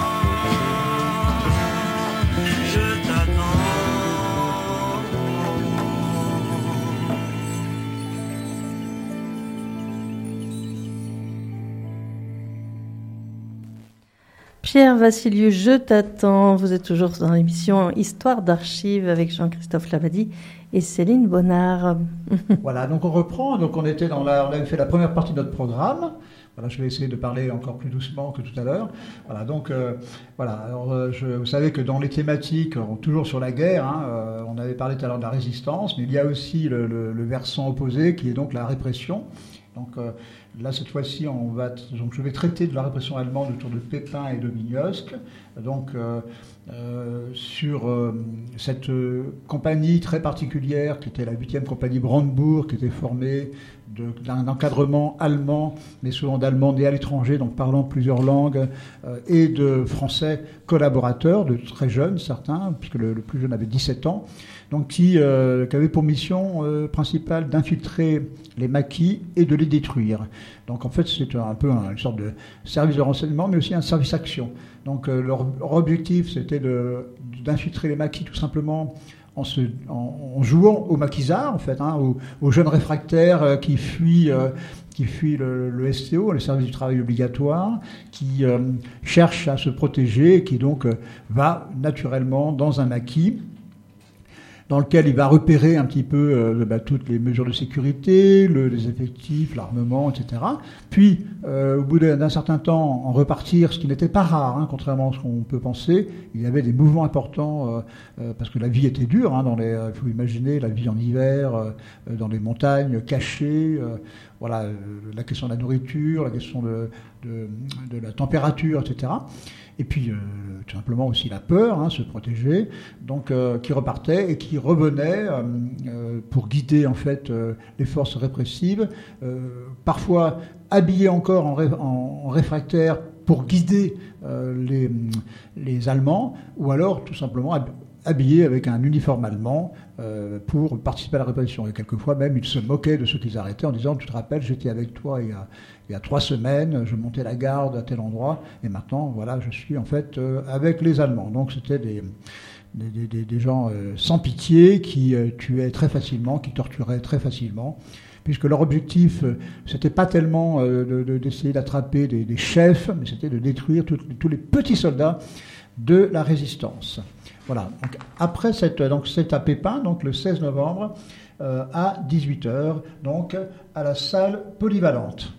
je t'attends. Pierre Vassiliou, je t'attends. Vous êtes toujours dans l'émission Histoire d'archives avec Jean-Christophe Labadie et Céline Bonnard. Voilà, donc on reprend. Donc on était dans la, on avait fait la première partie de notre programme. Voilà, je vais essayer de parler encore plus doucement que tout à l'heure. Voilà, donc euh, voilà. Alors, euh, je, vous savez que dans les thématiques, on, toujours sur la guerre, hein, euh, on avait parlé tout à l'heure de la résistance, mais il y a aussi le, le, le versant opposé qui est donc la répression. Donc euh, là, cette fois-ci, on va t- donc je vais traiter de la répression allemande autour de Pépin et de Mignosque. Donc euh, euh, sur euh, cette euh, compagnie très particulière qui était la huitième compagnie Brandebourg, qui était formée de, d'un encadrement allemand, mais souvent d'allemands nés à l'étranger, donc parlant plusieurs langues, euh, et de Français collaborateurs, de très jeunes certains, puisque le, le plus jeune avait dix-sept ans. Donc qui, euh, qui avait pour mission euh, principale d'infiltrer les maquis et de les détruire. Donc en fait, c'est un peu un, une sorte de service de renseignement, mais aussi un service action. Donc euh, leur, leur objectif, c'était de, d'infiltrer les maquis tout simplement en, se, en, en jouant aux maquisards, en fait, hein, aux, aux jeunes réfractaires euh, qui fuient, euh, qui fuient le, le S T O, le service du travail obligatoire, qui euh, cherchent à se protéger et qui donc euh, va naturellement dans un maquis. dans lequel il va repérer un petit peu euh, bah, toutes les mesures de sécurité, le, les effectifs, l'armement, et cetera. Puis, euh, au bout d'un certain temps, en repartir, ce qui n'était pas rare, hein, contrairement à ce qu'on peut penser. Il y avait des mouvements importants euh, euh, parce que la vie était dure. Hein, dans les, il faut imaginer la vie en hiver, euh, dans les montagnes, cachées. Euh, voilà, euh, la question de la nourriture, la question de, de, de la température, et cetera. Et puis, euh, tout simplement aussi la peur, hein, se protéger, donc euh, qui repartait et qui revenait euh, euh, pour guider en fait euh, les forces répressives, euh, parfois habillés encore en, ré, en, en réfractaire pour guider euh, les, les Allemands, ou alors tout simplement habillés avec un uniforme allemand euh, pour participer à la répression. Et quelquefois même, ils se moquaient de ceux qu'ils arrêtaient en disant « Tu te rappelles, j'étais avec toi il y a, il y a trois semaines, je montais la garde à tel endroit, et maintenant, voilà, je suis en fait euh, avec les Allemands. » Donc c'était des, des, des, des gens euh, sans pitié qui euh, tuaient très facilement, qui torturaient très facilement, puisque leur objectif, euh, c'était pas tellement euh, de, de, d'essayer d'attraper des, des chefs, mais c'était de détruire tout, tous les petits soldats de la résistance. Voilà. Donc, après cette, donc c'est à Pépin, donc le seize novembre euh, à dix-huit heures, donc à la salle polyvalente.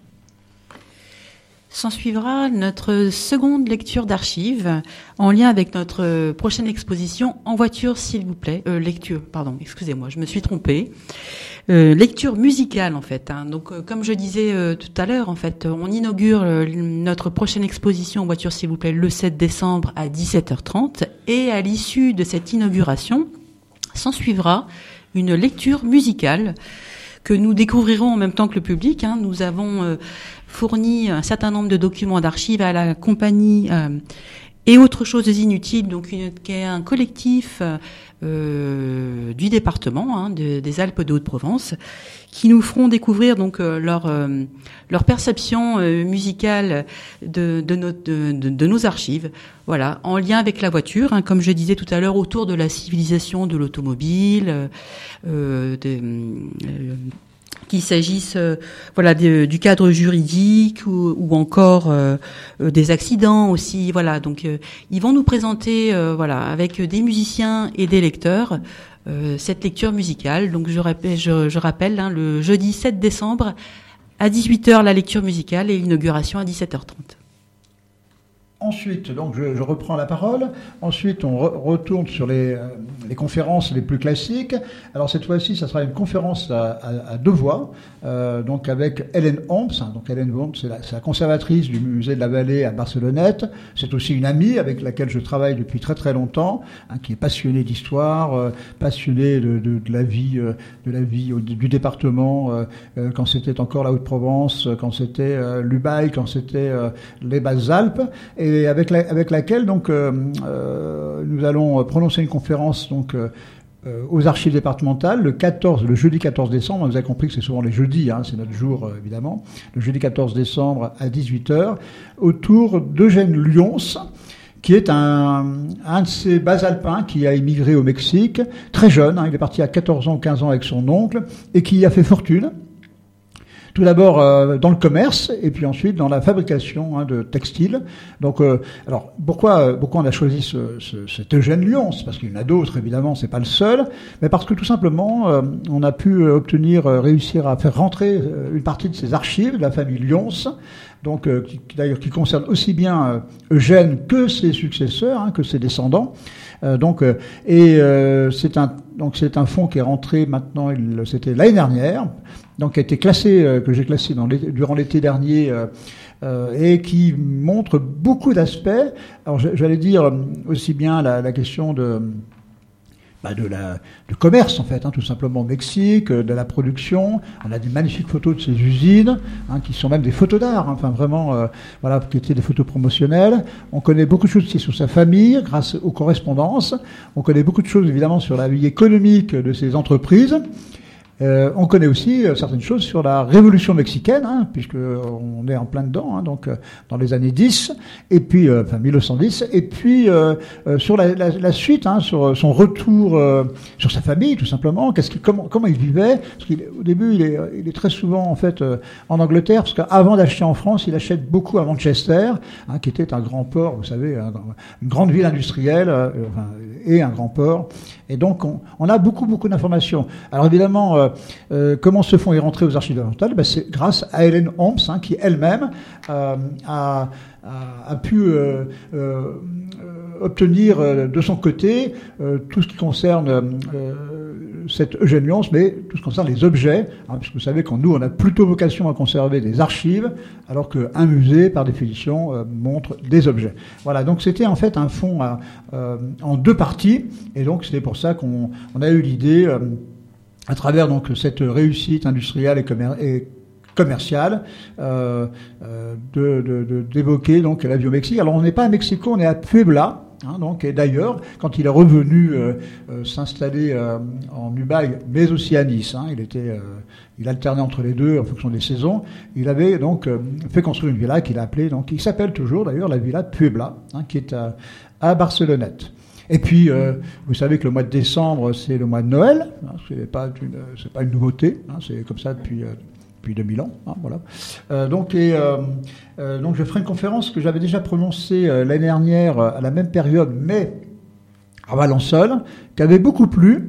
S'en suivra notre seconde lecture d'archives en lien avec notre prochaine exposition En voiture, s'il vous plaît. Euh, lecture, pardon, excusez-moi, je me suis trompée. Euh, lecture musicale, en fait. Hein. Donc, euh, comme je disais euh, tout à l'heure, en fait, on inaugure euh, notre prochaine exposition En voiture, s'il vous plaît, le sept décembre à dix-sept heures trente. Et à l'issue de cette inauguration, s'en suivra une lecture musicale que nous découvrirons en même temps que le public. Hein. Nous avons euh, fourni un certain nombre de documents d'archives à la compagnie euh, et autre chose inutile, donc une, qui est un collectif euh, du département hein, de, des Alpes de Haute-Provence, qui nous feront découvrir donc euh, leur euh, leur perception euh, musicale de de, notre, de de de nos archives. Voilà, en lien avec la voiture, hein, comme je disais tout à l'heure, autour de la civilisation de l'automobile, euh, de, euh, qu'il s'agisse euh, voilà de, du cadre juridique ou, ou encore euh, des accidents aussi. Voilà, donc euh, ils vont nous présenter euh, voilà avec des musiciens et des lecteurs euh, cette lecture musicale. Donc je rappelle, je, je rappelle hein, le jeudi sept décembre à dix-huit heures la lecture musicale et l'inauguration à dix-sept heures trente. Ensuite, donc je, je reprends la parole. Ensuite, on re- retourne sur les, euh, les conférences les plus classiques. Alors cette fois-ci, ça sera une conférence à, à, à deux voix, euh, donc avec Hélène Homs. Donc Hélène Homs, c'est la, c'est la conservatrice du musée de la Vallée à Barcelonnette. C'est aussi une amie avec laquelle je travaille depuis très très longtemps, hein, qui est passionnée d'histoire, euh, passionnée de, de, de la vie, euh, de la vie du, du département, euh, euh, quand c'était encore la Haute-Provence, quand c'était euh, l'Ubaye, quand c'était euh, les Basses-Alpes. Et Et avec, la, avec laquelle donc euh, euh, nous allons prononcer une conférence donc euh, euh, aux archives départementales le quatorze, le jeudi quatorze décembre. Vous avez compris que c'est souvent les jeudis, hein, c'est notre jour euh, évidemment. Le jeudi quatorze décembre à dix-huit heures autour d'Eugène Lyons, qui est un, un de ces Basalpins qui a immigré au Mexique très jeune. Hein, il est parti à quatorze ans ou quinze ans avec son oncle et qui a fait fortune. Tout d'abord euh, dans le commerce et puis ensuite dans la fabrication hein, de textiles. Donc, euh, alors pourquoi pourquoi on a choisi ce, ce, cet Eugène Lyons? Parce qu'il y en a d'autres évidemment, c'est pas le seul, mais parce que tout simplement euh, on a pu obtenir, euh, réussir à faire rentrer euh, une partie de ces archives de la famille Lyons. Donc, euh, qui, d'ailleurs, qui concerne aussi bien euh, Eugène que ses successeurs, hein, que ses descendants. Euh, donc, euh, et euh, c'est un donc c'est un fonds qui est rentré maintenant. Il, c'était l'année dernière, donc qui a été classé, euh, que j'ai classé dans l'été, durant l'été dernier, euh, euh, et qui montre beaucoup d'aspects. Alors, j'allais dire aussi bien la, la question de Bah de la du commerce en fait, hein, tout simplement au Mexique, de la production. On a des magnifiques photos de ces usines, hein, qui sont même des photos d'art, hein, enfin vraiment, euh, voilà, qui étaient des photos promotionnelles. On connaît beaucoup de choses aussi sur sa famille, grâce aux correspondances. On connaît beaucoup de choses évidemment sur la vie économique de ces entreprises. Euh, on connaît aussi euh, certaines choses sur la révolution mexicaine, hein, puisque on est en plein dedans, hein, donc euh, dans les années dix, et puis euh, enfin mille neuf cent dix, et puis euh, euh, sur la, la, la suite, hein, sur son retour, euh, sur sa famille, tout simplement. Qu'est-ce qu'il, comment, comment il vivait? Parce qu'au début, il est, il est très souvent en fait euh, en Angleterre, parce qu'avant d'acheter en France, il achète beaucoup à Manchester, hein, qui était un grand port, vous savez, un, une grande ville industrielle, euh, enfin, et un grand port. Et donc, on, on a beaucoup, beaucoup d'informations. Alors évidemment, euh, euh, comment ce fonds est rentré aux archives départementales? Ben, c'est grâce à Hélène Homs, hein, qui elle-même euh, a, a, a pu euh, euh, obtenir euh, de son côté euh, tout ce qui concerne euh, cette Eugène Homs, mais tout ce qui concerne les objets, hein, puisque vous savez qu'en nous, on a plutôt vocation à conserver des archives, alors qu'un musée, par définition, euh, montre des objets. Voilà, donc c'était en fait un fonds à, euh, en deux parties, et donc c'était pour ça qu'on on a eu l'idée, euh, à travers donc cette réussite industrielle et, commer- et commerciale, euh, euh, de, de, de, d'évoquer donc la vie au Mexique. Alors on n'est pas à Mexico, on est à Puebla. Hein, donc, et d'ailleurs, quand il est revenu euh, euh, s'installer euh, en Ubaye, mais aussi à Nice, hein, il était, euh, il alternait entre les deux en fonction des saisons. Il avait donc euh, fait construire une villa qu'il a appelée, donc, qui s'appelle toujours d'ailleurs la villa de Puebla, hein, qui est à, à Barcelonnette. Et puis, euh, vous savez que le mois de décembre, c'est le mois de Noël. Hein, c'est pas une, c'est pas une nouveauté. Hein, c'est comme ça depuis. Euh, depuis deux mille ans, hein, voilà. Euh, donc, et, euh, euh, donc, je ferai une conférence que j'avais déjà prononcée euh, l'année dernière à la même période, mais à Valensole, qui avait beaucoup plu.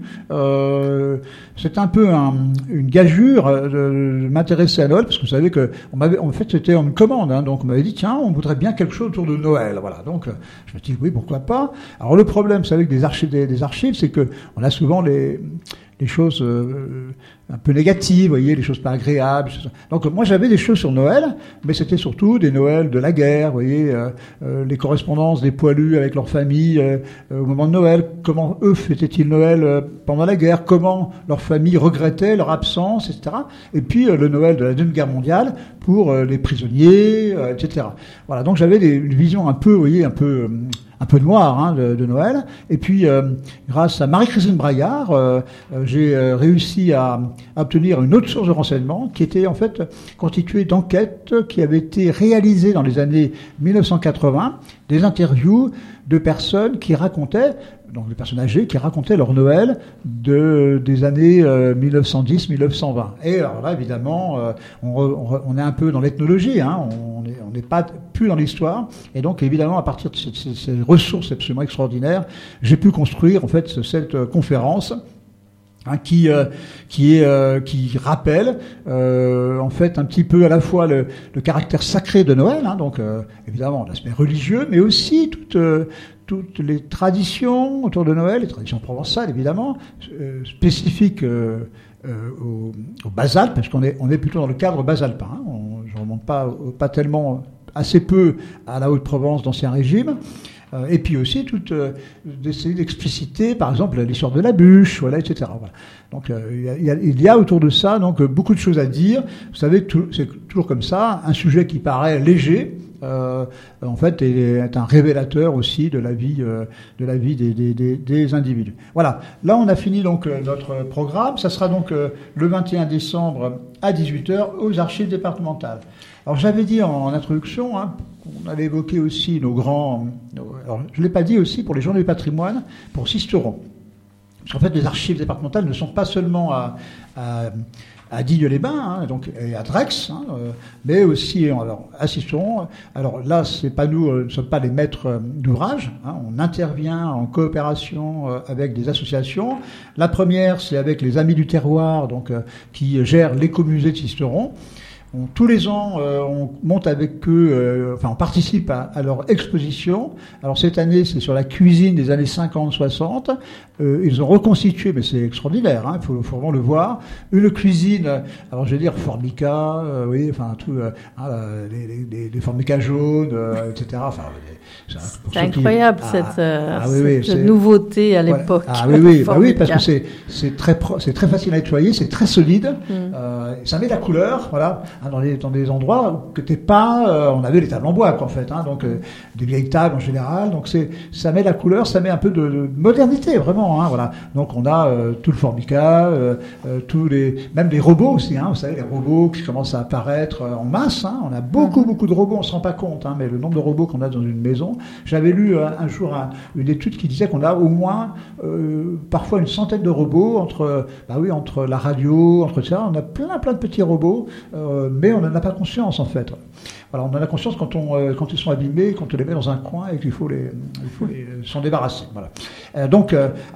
Euh, c'est un peu un, une gageure de, de m'intéresser à Noël, parce que vous savez que on m'avait, en fait, c'était une commande, hein, donc on m'avait dit tiens, on voudrait bien quelque chose autour de Noël, voilà. Donc, je me dis oui, pourquoi pas. Alors le problème, vous savez, que des archives, des, des archives, c'est que on a souvent les les choses euh, un peu négatives, vous voyez, les choses pas agréables. Donc moi j'avais des choses sur Noël, mais c'était surtout des Noëls de la guerre, vous voyez, euh, euh, les correspondances des poilus avec leur famille euh, au moment de Noël, comment eux fêtaient-ils Noël euh, pendant la guerre, comment leur famille regrettait leur absence, et cetera. Et puis euh, le Noël de la Deuxième Guerre mondiale pour euh, les prisonniers, euh, et cetera. Voilà, donc j'avais des, une vision un peu, vous voyez, un peu... Euh, un peu noir hein, de, de Noël. Et puis, euh, grâce à Marie-Christine Braillard, euh, euh, j'ai euh, réussi à, à obtenir une autre source de renseignement qui était en fait constituée d'enquêtes qui avaient été réalisées dans les années mille neuf cent quatre-vingts, des interviews de personnes qui racontaient, donc des personnes âgées, qui racontaient leur Noël de, des années euh, mille neuf cent dix mille neuf cent vingt. Et alors là, évidemment, euh, on, re, on est un peu dans l'ethnologie, hein, on n'est on n'est pas plus dans l'histoire. Et donc, évidemment, à partir de ces, ces, ces ressources absolument extraordinaires, j'ai pu construire en fait cette euh, conférence. Hein, qui euh, qui est euh, qui rappelle euh, en fait un petit peu à la fois le, le caractère sacré de Noël, hein, donc euh, évidemment l'aspect religieux, mais aussi toutes euh, toutes les traditions autour de Noël, les traditions provençales évidemment euh, spécifiques euh, euh, au, au basalpe, parce qu'on est on est plutôt dans le cadre basalpin. Hein, on, je remonte pas pas tellement assez peu à la Haute-Provence d'Ancien Régime. Et puis aussi, toute, euh, d'essayer d'expliciter, par exemple, l'histoire de la bûche, voilà, et cetera. Voilà. Donc, euh, il, y a, il y a autour de ça donc beaucoup de choses à dire. Vous savez, tout, c'est toujours comme ça, un sujet qui paraît léger, euh, en fait, est, est un révélateur aussi de la vie, euh, de la vie des, des, des, des individus. Voilà. Là, on a fini donc notre programme. Ça sera donc euh, le vingt et un décembre à dix-huit heures aux archives départementales. Alors, j'avais dit en, en introduction, hein, on avait évoqué aussi nos grands... Nos, alors, je ne l'ai pas dit aussi pour les journées du patrimoine, pour Sisteron. Parce qu'en fait, les archives départementales ne sont pas seulement à, à, à Digne-les-Bains, hein, donc, et à Drex, hein, euh, mais aussi alors, à Sisteron. Alors là, c'est pas nous, euh, ne sommes pas les maîtres d'ouvrage. Hein, on intervient en coopération euh, avec des associations. La première, c'est avec les Amis du Terroir, donc, euh, qui gèrent l'écomusée de Sisteron. On, tous les ans, euh, on monte avec eux, euh, enfin on participe à, à leur exposition. Alors cette année, c'est sur la cuisine des années cinquante soixante. Euh, ils ont reconstitué, mais c'est extraordinaire, hein, il faut, faut vraiment le voir, une cuisine, alors je vais dire formica, euh, oui, enfin tout, euh, hein, les, les, les formica jaunes, euh, et cetera. Enfin, c'est, c'est incroyable qui... cette, euh, ah, ah, oui, cette oui, nouveauté à l'époque. Ah oui, oui, bah oui, parce que c'est, c'est très, pro, c'est très facile à nettoyer, c'est très solide, mm. euh, ça met la couleur, voilà. Dans des, dans des endroits que t'es pas, euh, on avait les tables en bois, quoi, en fait, hein, donc euh, des vieilles tables en général, donc c'est, ça met la couleur, ça met un peu de, de modernité, vraiment, hein, voilà. Donc on a euh, tout le formica, euh, euh, tous les, même les robots aussi, hein, vous savez, les robots qui commencent à apparaître euh, en masse, hein, on a beaucoup, mmh. beaucoup de robots, on se rend pas compte, hein, mais le nombre de robots qu'on a dans une maison. J'avais lu euh, un jour un, une étude qui disait qu'on a au moins, euh, parfois une centaine de robots entre, bah oui, entre la radio, entre ça, on a plein, plein de petits robots, euh, mais on n'en a pas conscience en fait. Voilà, on en a conscience quand, on, euh, quand ils sont abîmés, quand on les met dans un coin et qu'il faut les, il faut les s'en débarrasser. Voilà. Euh, donc, euh, alors,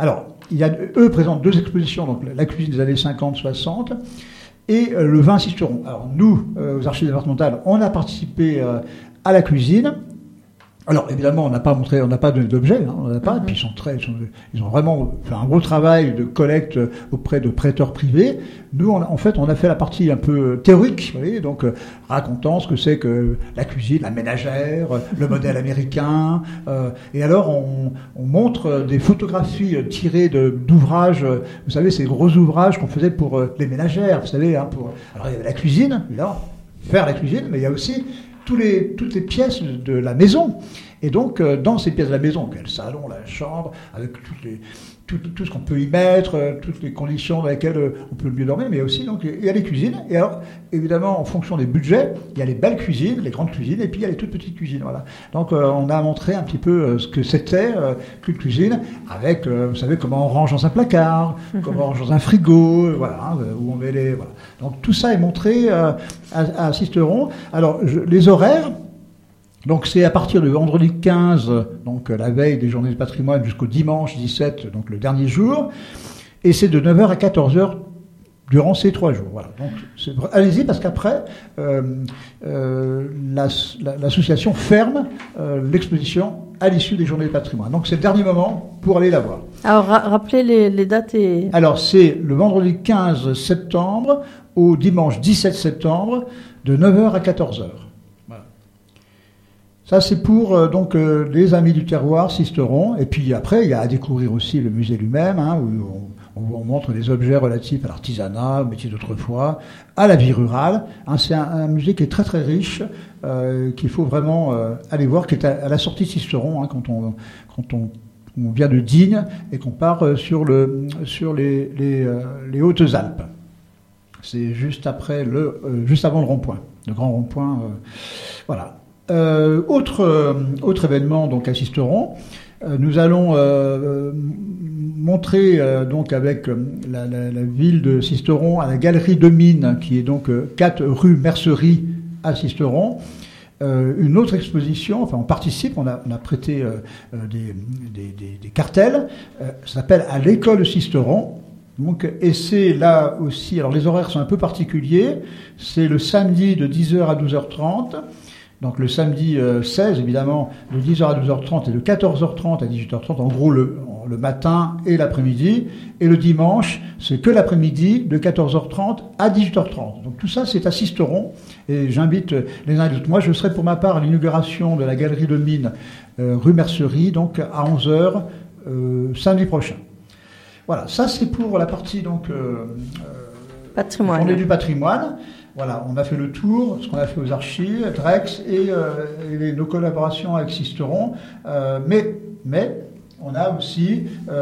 il y a, eux présentent deux expositions, donc la cuisine des années cinquante soixante et euh, le vin Sisteron. Alors nous, euh, aux archives départementales, on a participé euh, à la cuisine. Alors évidemment, on n'a pas montré, on n'a pas d'objet, hein, on n'a pas. Mm-hmm. Puis ils sont très, ils, sont, ils ont vraiment fait un gros travail de collecte auprès de prêteurs privés. Nous, on, en fait, on a fait la partie un peu théorique, vous voyez, donc euh, racontant ce que c'est que la cuisine, la ménagère, le modèle américain. Euh, et alors, on, on montre des photographies tirées de, d'ouvrages. Vous savez, ces gros ouvrages qu'on faisait pour euh, les ménagères. Vous savez, hein, pour. Alors il y avait la cuisine, là, faire la cuisine, mais il y a aussi tous les, toutes les pièces de la maison. Et donc, euh, dans ces pièces de la maison, le salon, la chambre, avec toutes les, tout, tout ce qu'on peut y mettre, euh, toutes les conditions dans lesquelles euh, on peut mieux dormir, mais aussi, donc, il y a les cuisines. Et alors, évidemment, en fonction des budgets, il y a les belles cuisines, les grandes cuisines, et puis il y a les toutes petites cuisines. Voilà. Donc, euh, on a montré un petit peu euh, ce que c'était euh, qu'une cuisine, avec, euh, vous savez, comment on range dans un placard, mmh. comment on range dans un frigo, euh, voilà, hein, où on met les... Voilà. Donc, tout ça est montré euh, à, à Sisteron. Alors, je, les horaires... Donc c'est à partir de vendredi quinze, donc la veille des journées du patrimoine, jusqu'au dimanche dix-sept, donc le dernier jour, et c'est de neuf heures à quatorze heures durant ces trois jours. Voilà. Donc c'est, allez-y parce qu'après euh, euh, la, la, l'association ferme euh, l'exposition à l'issue des journées du patrimoine. Donc c'est le dernier moment pour aller la voir. Alors ra- rappelez les, les dates et... Alors c'est le vendredi quinze septembre au dimanche dix-sept septembre de neuf heures à quatorze heures. Ça, c'est pour euh, donc euh, les amis du terroir, Sisteron. Et puis après, il y a à découvrir aussi le musée lui-même, hein, où on, on montre des objets relatifs à l'artisanat, au métier d'autrefois, à la vie rurale. Hein, c'est un, un musée qui est très très riche, euh, qu'il faut vraiment euh, aller voir, qui est à, à la sortie de Sisteron, hein, quand on quand on, on vient de Digne et qu'on part euh, sur le sur les les, euh, les Hautes-Alpes. C'est juste après le euh, juste avant le rond-point, le grand rond-point. Euh, voilà. Euh, autre, euh, autre événement donc à Sisteron, euh, nous allons euh, montrer euh, donc avec euh, la, la, la ville de Sisteron à la galerie de Mines qui est donc euh, quatre rue Mercerie à Sisteron, euh, une autre exposition. Enfin, on participe, on a, on a prêté euh, des, des, des, des cartels. Euh, ça s'appelle à l'école Sisteron. Donc, et c'est là aussi. Alors les horaires sont un peu particuliers. C'est le samedi de dix heures à douze heures trente. Donc le samedi euh, seize, évidemment, de dix heures à douze heures trente et de quatorze heures trente à dix-huit heures trente, en gros le, le matin et l'après-midi. Et le dimanche, c'est que l'après-midi de quatorze heures trente à dix-huit heures trente. Donc tout ça, c'est à Sisteron. Et j'invite les uns et les autres. Moi, je serai pour ma part à l'inauguration de la galerie de Mines euh, rue Mercerie, donc à onze heures euh, samedi prochain. Voilà, ça c'est pour la partie donc euh, patrimoine. Journée du patrimoine. Voilà, on a fait le tour, ce qu'on a fait aux archives, Drex et, euh, et les, nos collaborations avec Sisteron. Euh, mais, mais on a aussi,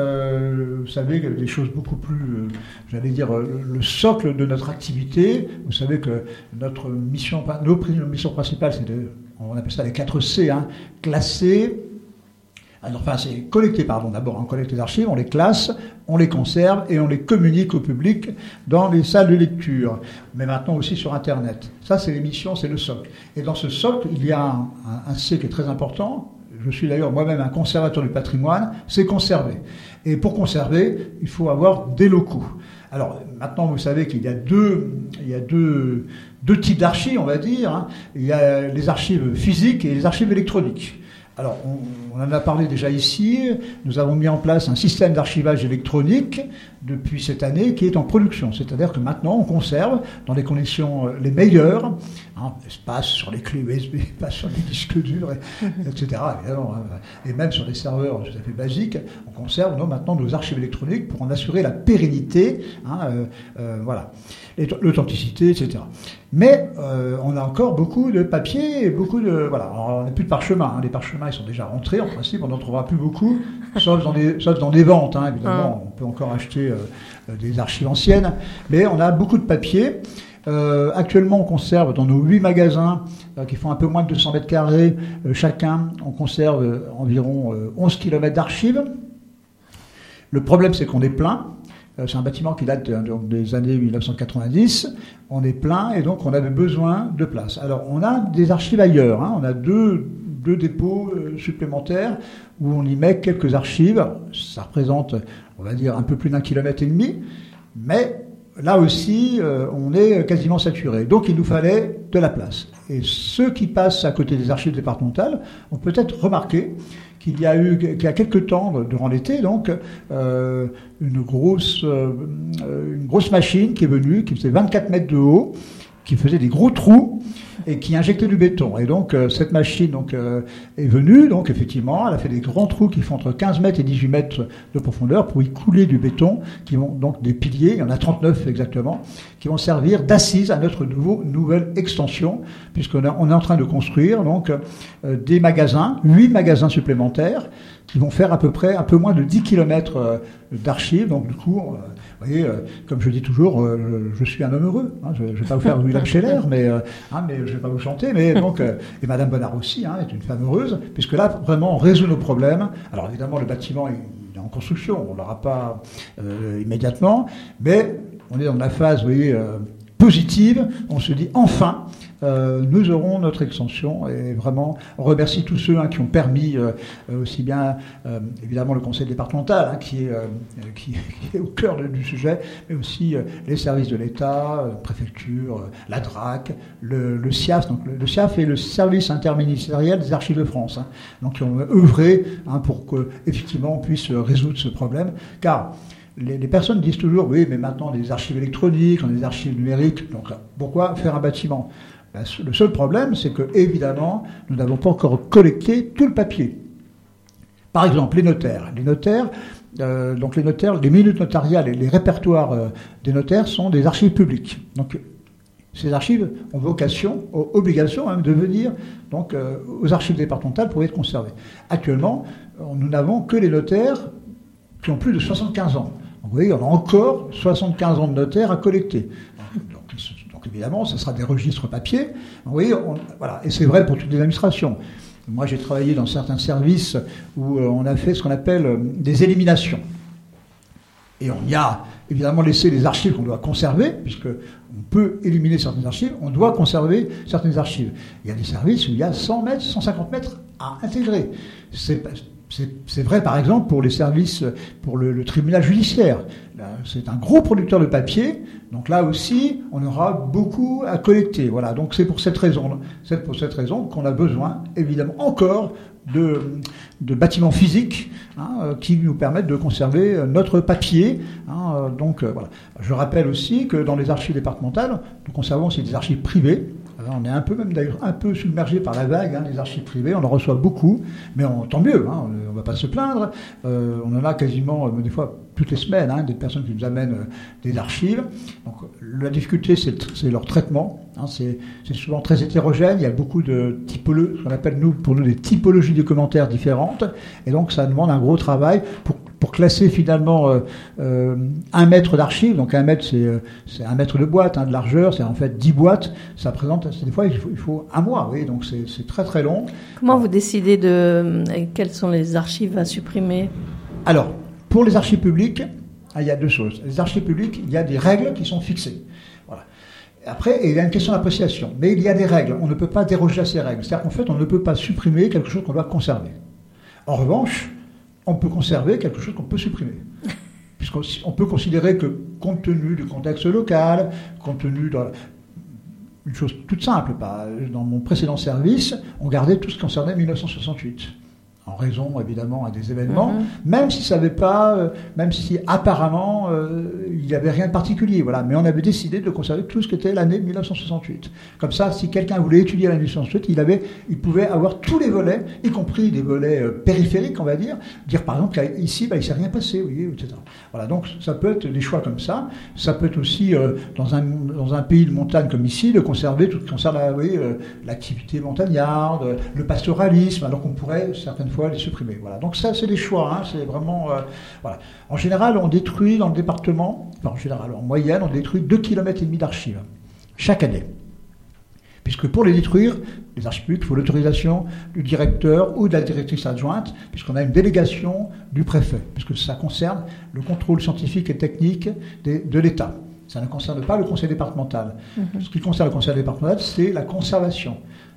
euh, vous savez, des choses beaucoup plus, euh, j'allais dire, le, le socle de notre activité. Vous savez que notre mission, nos, nos missions principales, c'est de, on appelle ça les quatre C, hein, classer. Alors, enfin, c'est collecter, pardon, d'abord, on collecte les archives, on les classe, on les conserve et on les communique au public dans les salles de lecture, mais maintenant aussi sur Internet. Ça, c'est les missions, c'est le socle. Et dans ce socle, il y a un, un, un C qui est très important. Je suis d'ailleurs moi-même un conservateur du patrimoine, c'est conserver. Et pour conserver, il faut avoir des locaux. Alors, maintenant, vous savez qu'il y a deux, il y a deux, deux types d'archives, on va dire. Hein. Il y a les archives physiques et les archives électroniques. Alors, on, on en a parlé déjà ici. Nous avons mis en place un système d'archivage électronique depuis cette année qui est en production. C'est-à-dire que maintenant, on conserve dans des conditions les meilleures, hein, espace sur les clés U S B, pas sur les disques durs, et, et cetera. Évidemment, hein, et même sur des serveurs tout à fait basiques, on conserve non, maintenant nos archives électroniques pour en assurer la pérennité, hein, euh, euh, voilà, l'authenticité, et cetera. Mais euh, on a encore beaucoup de papier, et beaucoup de voilà. Alors, on n'a plus de parchemin. Hein. Les parchemins, ils sont déjà rentrés. En principe, on n'en trouvera plus beaucoup, sauf dans des, sauf dans des ventes. Hein, évidemment, on peut encore acheter euh, des archives anciennes, mais on a beaucoup de papier. Euh, actuellement, on conserve dans nos huit magasins euh, qui font un peu moins de deux cents mètres carrés euh, chacun. On conserve euh, environ euh, onze kilomètres d'archives. Le problème, c'est qu'on est plein. C'est un bâtiment qui date donc des années mille neuf cent quatre-vingt-dix. On est plein et donc on avait besoin de place. Alors on a des archives ailleurs. Hein. On a deux, deux dépôts euh, supplémentaires où on y met quelques archives. Ça représente, on va dire, un peu plus d'un kilomètre et demi, mais là aussi, euh, on est quasiment saturé. Donc, il nous fallait de la place. Et ceux qui passent à côté des archives départementales ont peut-être remarqué qu'il y a eu, qu'il y a quelques temps, durant l'été, donc, euh, une grosse, euh, une grosse machine qui est venue, qui faisait vingt-quatre mètres de haut, qui faisait des gros trous et qui injectait du béton. Et donc, euh, cette machine donc, euh, est venue, donc effectivement, elle a fait des grands trous qui font entre quinze mètres et dix-huit mètres de profondeur pour y couler du béton, qui vont donc des piliers, il y en a trente-neuf exactement, qui vont servir d'assise à notre nouveau, nouvelle extension, puisqu'on a, on est en train de construire donc euh, des magasins, huit magasins supplémentaires, qui vont faire à peu près un peu moins de dix kilomètres euh, d'archives. Donc, du coup, euh, vous voyez, euh, comme je dis toujours, euh, je, je suis un homme heureux. Hein, je ne vais pas vous faire William Scheller, mais, euh, hein, mais je ne vais pas vous chanter. Mais donc, euh, et Madame Bonnard aussi hein, est une femme heureuse, puisque là, vraiment, on résout nos problèmes. Alors, évidemment, le bâtiment il, il est en construction, on ne l'aura pas euh, immédiatement, mais on est dans la phase, vous voyez, euh, positive. On se dit, enfin, Euh, nous aurons notre extension et vraiment on remercie tous ceux hein, qui ont permis euh, aussi bien euh, évidemment le conseil départemental hein, qui, est, euh, qui, qui est au cœur de, du sujet, mais aussi euh, les services de l'État, euh, préfecture, euh, la D R A C, le, le S I A F. Donc le, le S I A F est le service interministériel des archives de France, hein, donc qui ont œuvré hein, pour que effectivement on puisse résoudre ce problème, car Les, les personnes disent toujours, oui, mais maintenant on a des archives électroniques, on a des archives numériques, donc pourquoi faire un bâtiment? Ben, le seul problème, c'est que, évidemment, nous n'avons pas encore collecté tout le papier. Par exemple, les notaires. Les notaires, euh, donc les notaires, les minutes notariales et les répertoires euh, des notaires sont des archives publiques. Donc, ces archives ont vocation, ont obligation hein, de venir donc, euh, aux archives départementales pour être conservées. Actuellement, nous n'avons que les notaires qui ont plus de soixante-quinze ans. Donc, vous voyez, on a encore soixante-quinze ans de notaires à collecter. Donc, donc évidemment, ce sera des registres papier. Vous voyez, on, voilà. Et c'est vrai pour toutes les administrations. Moi, j'ai travaillé dans certains services où euh, on a fait ce qu'on appelle euh, des éliminations. Et on y a évidemment laissé les archives qu'on doit conserver, puisque on peut éliminer certaines archives, on doit conserver certaines archives. Il y a des services où il y a cent mètres, cent cinquante mètres à intégrer. C'est C'est, c'est vrai, par exemple, pour les services, pour le, le tribunal judiciaire. Là, c'est un gros producteur de papier, donc là aussi, on aura beaucoup à collecter. Voilà, donc c'est pour cette raison, c'est pour cette raison qu'on a besoin, évidemment, encore de, de bâtiments physiques hein, qui nous permettent de conserver notre papier. Hein, donc euh, voilà. Je rappelle aussi que dans les archives départementales, nous conservons aussi des archives privées. Alors, on est un peu même d'ailleurs un peu submergé par la vague hein, des archives privées, on en reçoit beaucoup, mais on, tant mieux, hein, on ne va pas se plaindre. Euh, on en a quasiment, euh, des fois, toutes les semaines, hein, des personnes qui nous amènent euh, des archives. Donc la difficulté, c'est, c'est leur traitement. Hein, c'est, c'est souvent très hétérogène, il y a beaucoup de typologies, ce qu'on appelle nous, pour nous des typologies de commentaires différentes, et donc ça demande un gros travail pour pour classer finalement euh, euh, un mètre d'archives, donc un mètre c'est, euh, c'est un mètre de boîte hein, de largeur, c'est en fait dix boîtes, ça présente, des fois il faut, il faut un mois, oui, donc c'est, c'est très très long. Comment vous décidez de euh, quelles sont les archives à supprimer? Alors, pour les archives publiques, ah, il y a deux choses. Les archives publiques, il y a des règles qui sont fixées. Voilà. Après, il y a une question d'appréciation, mais il y a des règles, on ne peut pas déroger à ces règles, c'est-à-dire qu'en fait on ne peut pas supprimer quelque chose qu'on doit conserver. En revanche, on peut conserver quelque chose qu'on peut supprimer. Puisqu'on peut considérer que, compte tenu du contexte local, compte tenu de... Une chose toute simple, dans mon précédent service, on gardait tout ce qui concernait mille neuf cent soixante-huit. En raison, évidemment, à des événements, mm-hmm. même si ça avait pas, euh, même si apparemment, euh, il n'y avait rien de particulier, voilà. Mais on avait décidé de conserver tout ce qui était l'année mille neuf cent soixante-huit. Comme ça, si quelqu'un voulait étudier l'année mille neuf cent soixante-huit, il avait, il pouvait avoir tous les volets, y compris des volets euh, périphériques, on va dire. Dire, par exemple, qu'ici, bah, il s'est rien passé, vous voyez, et cetera. Voilà. Donc, ça peut être des choix comme ça. Ça peut être aussi, euh, dans un, dans un pays de montagne comme ici, de conserver tout ce qui concerne, vous voyez, euh, l'activité montagnarde, le pastoralisme, alors qu'on pourrait, certaines fois, les supprimer. Voilà. Donc ça, c'est des choix. Hein. C'est vraiment... Euh, voilà. En général, on détruit dans le département, enfin, en général, en moyenne, on détruit deux kilomètres et demi d'archives chaque année. Puisque pour les détruire, les archives publiques, il faut l'autorisation du directeur ou de la directrice adjointe, puisqu'on a une délégation du préfet, puisque ça concerne le contrôle scientifique et technique des, de l'État. Ça ne concerne pas le conseil départemental. Mmh. Ce qui concerne le conseil départemental, c'est la conservation.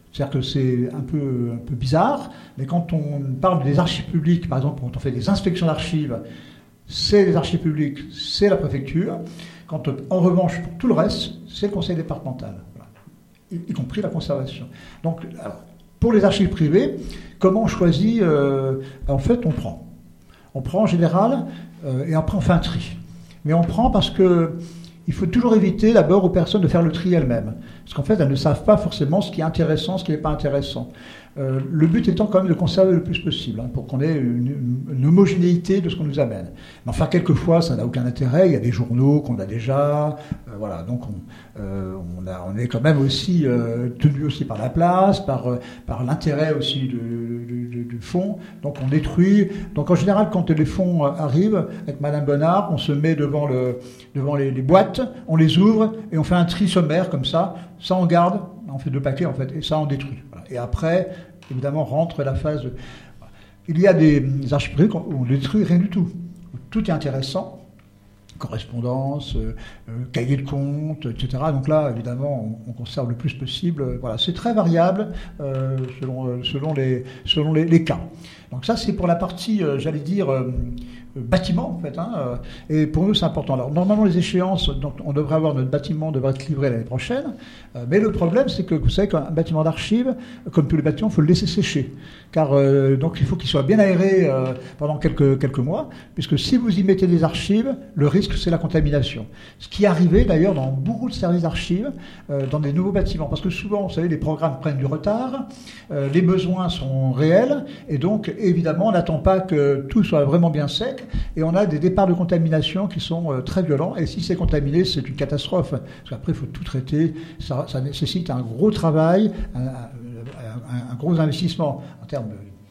C'est-à-dire que c'est un peu, un peu bizarre, mais quand on parle des archives publiques, par exemple, quand on fait des inspections d'archives, c'est les archives publiques, c'est la préfecture. Quand, en revanche, pour tout le reste, c'est le conseil départemental, voilà. y, y compris la conservation. Donc, alors, pour les archives privées, comment on choisit euh, en fait, on prend. On prend en général, euh, et après on fait un tri. Mais on prend parce que il faut toujours éviter d'abord aux personnes de faire le tri elles-mêmes. Parce qu'en fait, elles ne savent pas forcément ce qui est intéressant, ce qui n'est pas intéressant. Euh, le but étant quand même de conserver le plus possible, hein, pour qu'on ait une, une, une homogénéité de ce qu'on nous amène. Mais enfin, quelquefois, ça n'a aucun intérêt. Il y a des journaux qu'on a déjà. Euh, voilà, donc on, euh, on, a, on est quand même aussi euh, tenu aussi par la place, par, euh, par l'intérêt aussi du, du, du, du fonds. Donc on détruit. Donc en général, quand les fonds arrivent, avec Madame Bonnard, on se met devant, le, devant les, les boîtes, on les ouvre et on fait un tri sommaire comme ça. Ça on garde, on fait deux paquets en fait, et ça on détruit. Voilà. Et après, évidemment, rentre la phase de... Il y a des archives privées où on ne détruit rien du tout. Tout est intéressant, correspondance, euh, euh, cahier de compte, et cetera. Donc là, évidemment, on, on conserve le plus possible. Voilà, c'est très variable euh, selon, selon, les, selon les, les cas. Donc ça, c'est pour la partie, euh, j'allais dire... Euh, bâtiment en fait, hein, euh, et pour nous c'est important. Alors normalement les échéances, donc, on devrait avoir notre bâtiment devrait être livré l'année prochaine, euh, mais le problème c'est que vous savez qu'un bâtiment d'archives, comme tous les bâtiments, il faut le laisser sécher, car euh, donc il faut qu'il soit bien aéré euh, pendant quelques quelques mois, puisque si vous y mettez des archives, le risque c'est la contamination. Ce qui est arrivé d'ailleurs dans beaucoup de services d'archives, euh, dans des nouveaux bâtiments, parce que souvent vous savez les programmes prennent du retard, euh, les besoins sont réels, et donc évidemment on n'attend pas que tout soit vraiment bien sec. Et on a des départs de contamination qui sont euh, très violents. Et si c'est contaminé, c'est une catastrophe. Parce qu'après, il faut tout traiter. Ça, ça nécessite un gros travail, un, un, un gros investissement en termes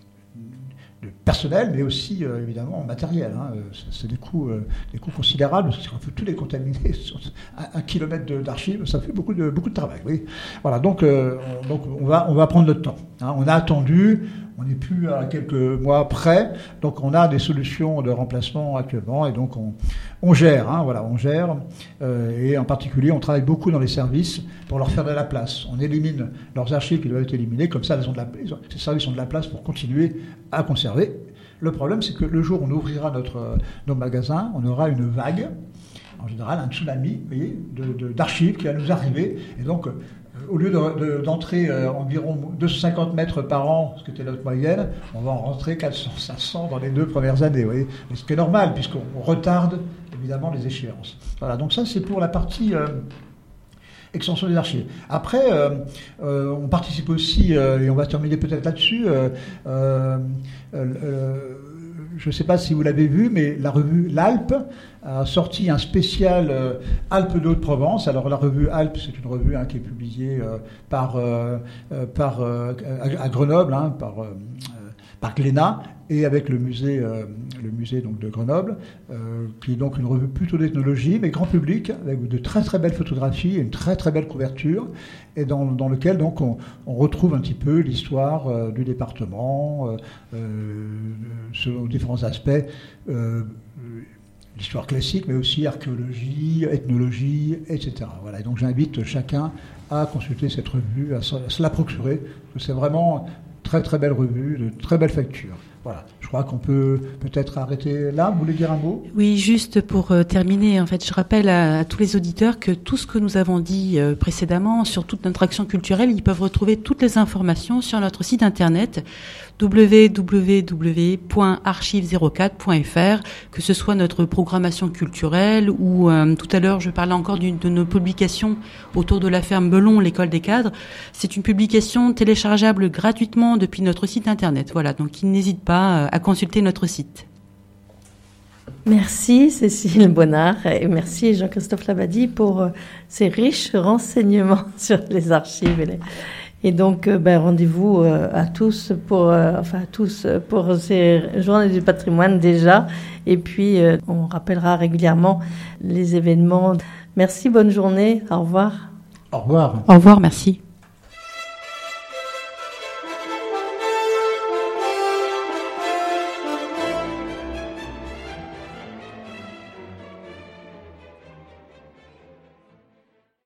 de, de personnel, mais aussi, euh, évidemment, matériel. Hein. C'est, c'est des coûts, euh, des coûts considérables. Parce qu'on peut tous les contaminer sur un, un kilomètre de, d'archives. Ça fait beaucoup de, beaucoup de travail. Oui. Voilà. Donc, euh, on, donc on, va, on va prendre notre temps. Hein. On a attendu. On n'est plus à quelques mois près, donc on a des solutions de remplacement actuellement, et donc on, on gère, hein, voilà, on gère, euh, et en particulier on travaille beaucoup dans les services pour leur faire de la place. On élimine leurs archives qui doivent être éliminées, comme ça elles ont de la, ces services ont de la place pour continuer à conserver. Le problème c'est que le jour où on ouvrira notre, nos magasins, on aura une vague, en général un tsunami, vous voyez, de, de, d'archives qui va nous arriver, et donc au lieu de, de, d'entrer euh, environ deux cent cinquante mètres par an, ce qui était notre moyenne, on va en rentrer quatre cents, cinq cents dans les deux premières années. Vous voyez. Mais ce qui est normal, puisqu'on retarde évidemment les échéances. Voilà, donc ça c'est pour la partie euh, extension des archives. Après, euh, euh, on participe aussi, euh, et on va terminer peut-être là-dessus, euh, euh, euh, je ne sais pas si vous l'avez vu, mais la revue L'Alpe a sorti un spécial euh, Alpes de Haute-Provence. Alors la revue Alpes, c'est une revue hein, qui est publiée euh, par, euh, par, euh, à, à Grenoble, hein, par, euh, par Glénat, et avec le musée, euh, le musée donc, de Grenoble, euh, qui est donc une revue plutôt d'ethnologie, mais grand public, avec de très très belles photographies et une très très belle couverture, et dans, dans lequel donc on, on retrouve un petit peu l'histoire euh, du département, euh, euh, selon différents aspects, euh, l'histoire classique, mais aussi archéologie, ethnologie, et cetera. Voilà. Et donc j'invite chacun à consulter cette revue, à se la procurer, parce que c'est vraiment une très très belle revue, de très belles factures. Voilà, je crois qu'on peut peut-être arrêter là. Vous voulez dire un mot ? Oui, juste pour euh, terminer, en fait, je rappelle à, à tous les auditeurs que tout ce que nous avons dit euh, précédemment sur toute notre action culturelle, ils peuvent retrouver toutes les informations sur notre site internet w w w point archives zéro quatre point f r, que ce soit notre programmation culturelle ou euh, tout à l'heure je parlais encore d'une de nos publications autour de la ferme Belon, l'école des cadres. C'est une publication téléchargeable gratuitement depuis notre site internet. Voilà, donc ils n'hésitent pas à consulter notre site. Merci Cécile Bonnard et merci Jean-Christophe Labadie pour euh, ces riches renseignements sur les archives et les... Et donc, euh, ben, rendez-vous euh, à tous pour, euh, enfin à tous pour ces journées du patrimoine déjà. Et puis, euh, on rappellera régulièrement les événements. Merci, bonne journée. Au revoir. Au revoir. Au revoir, merci.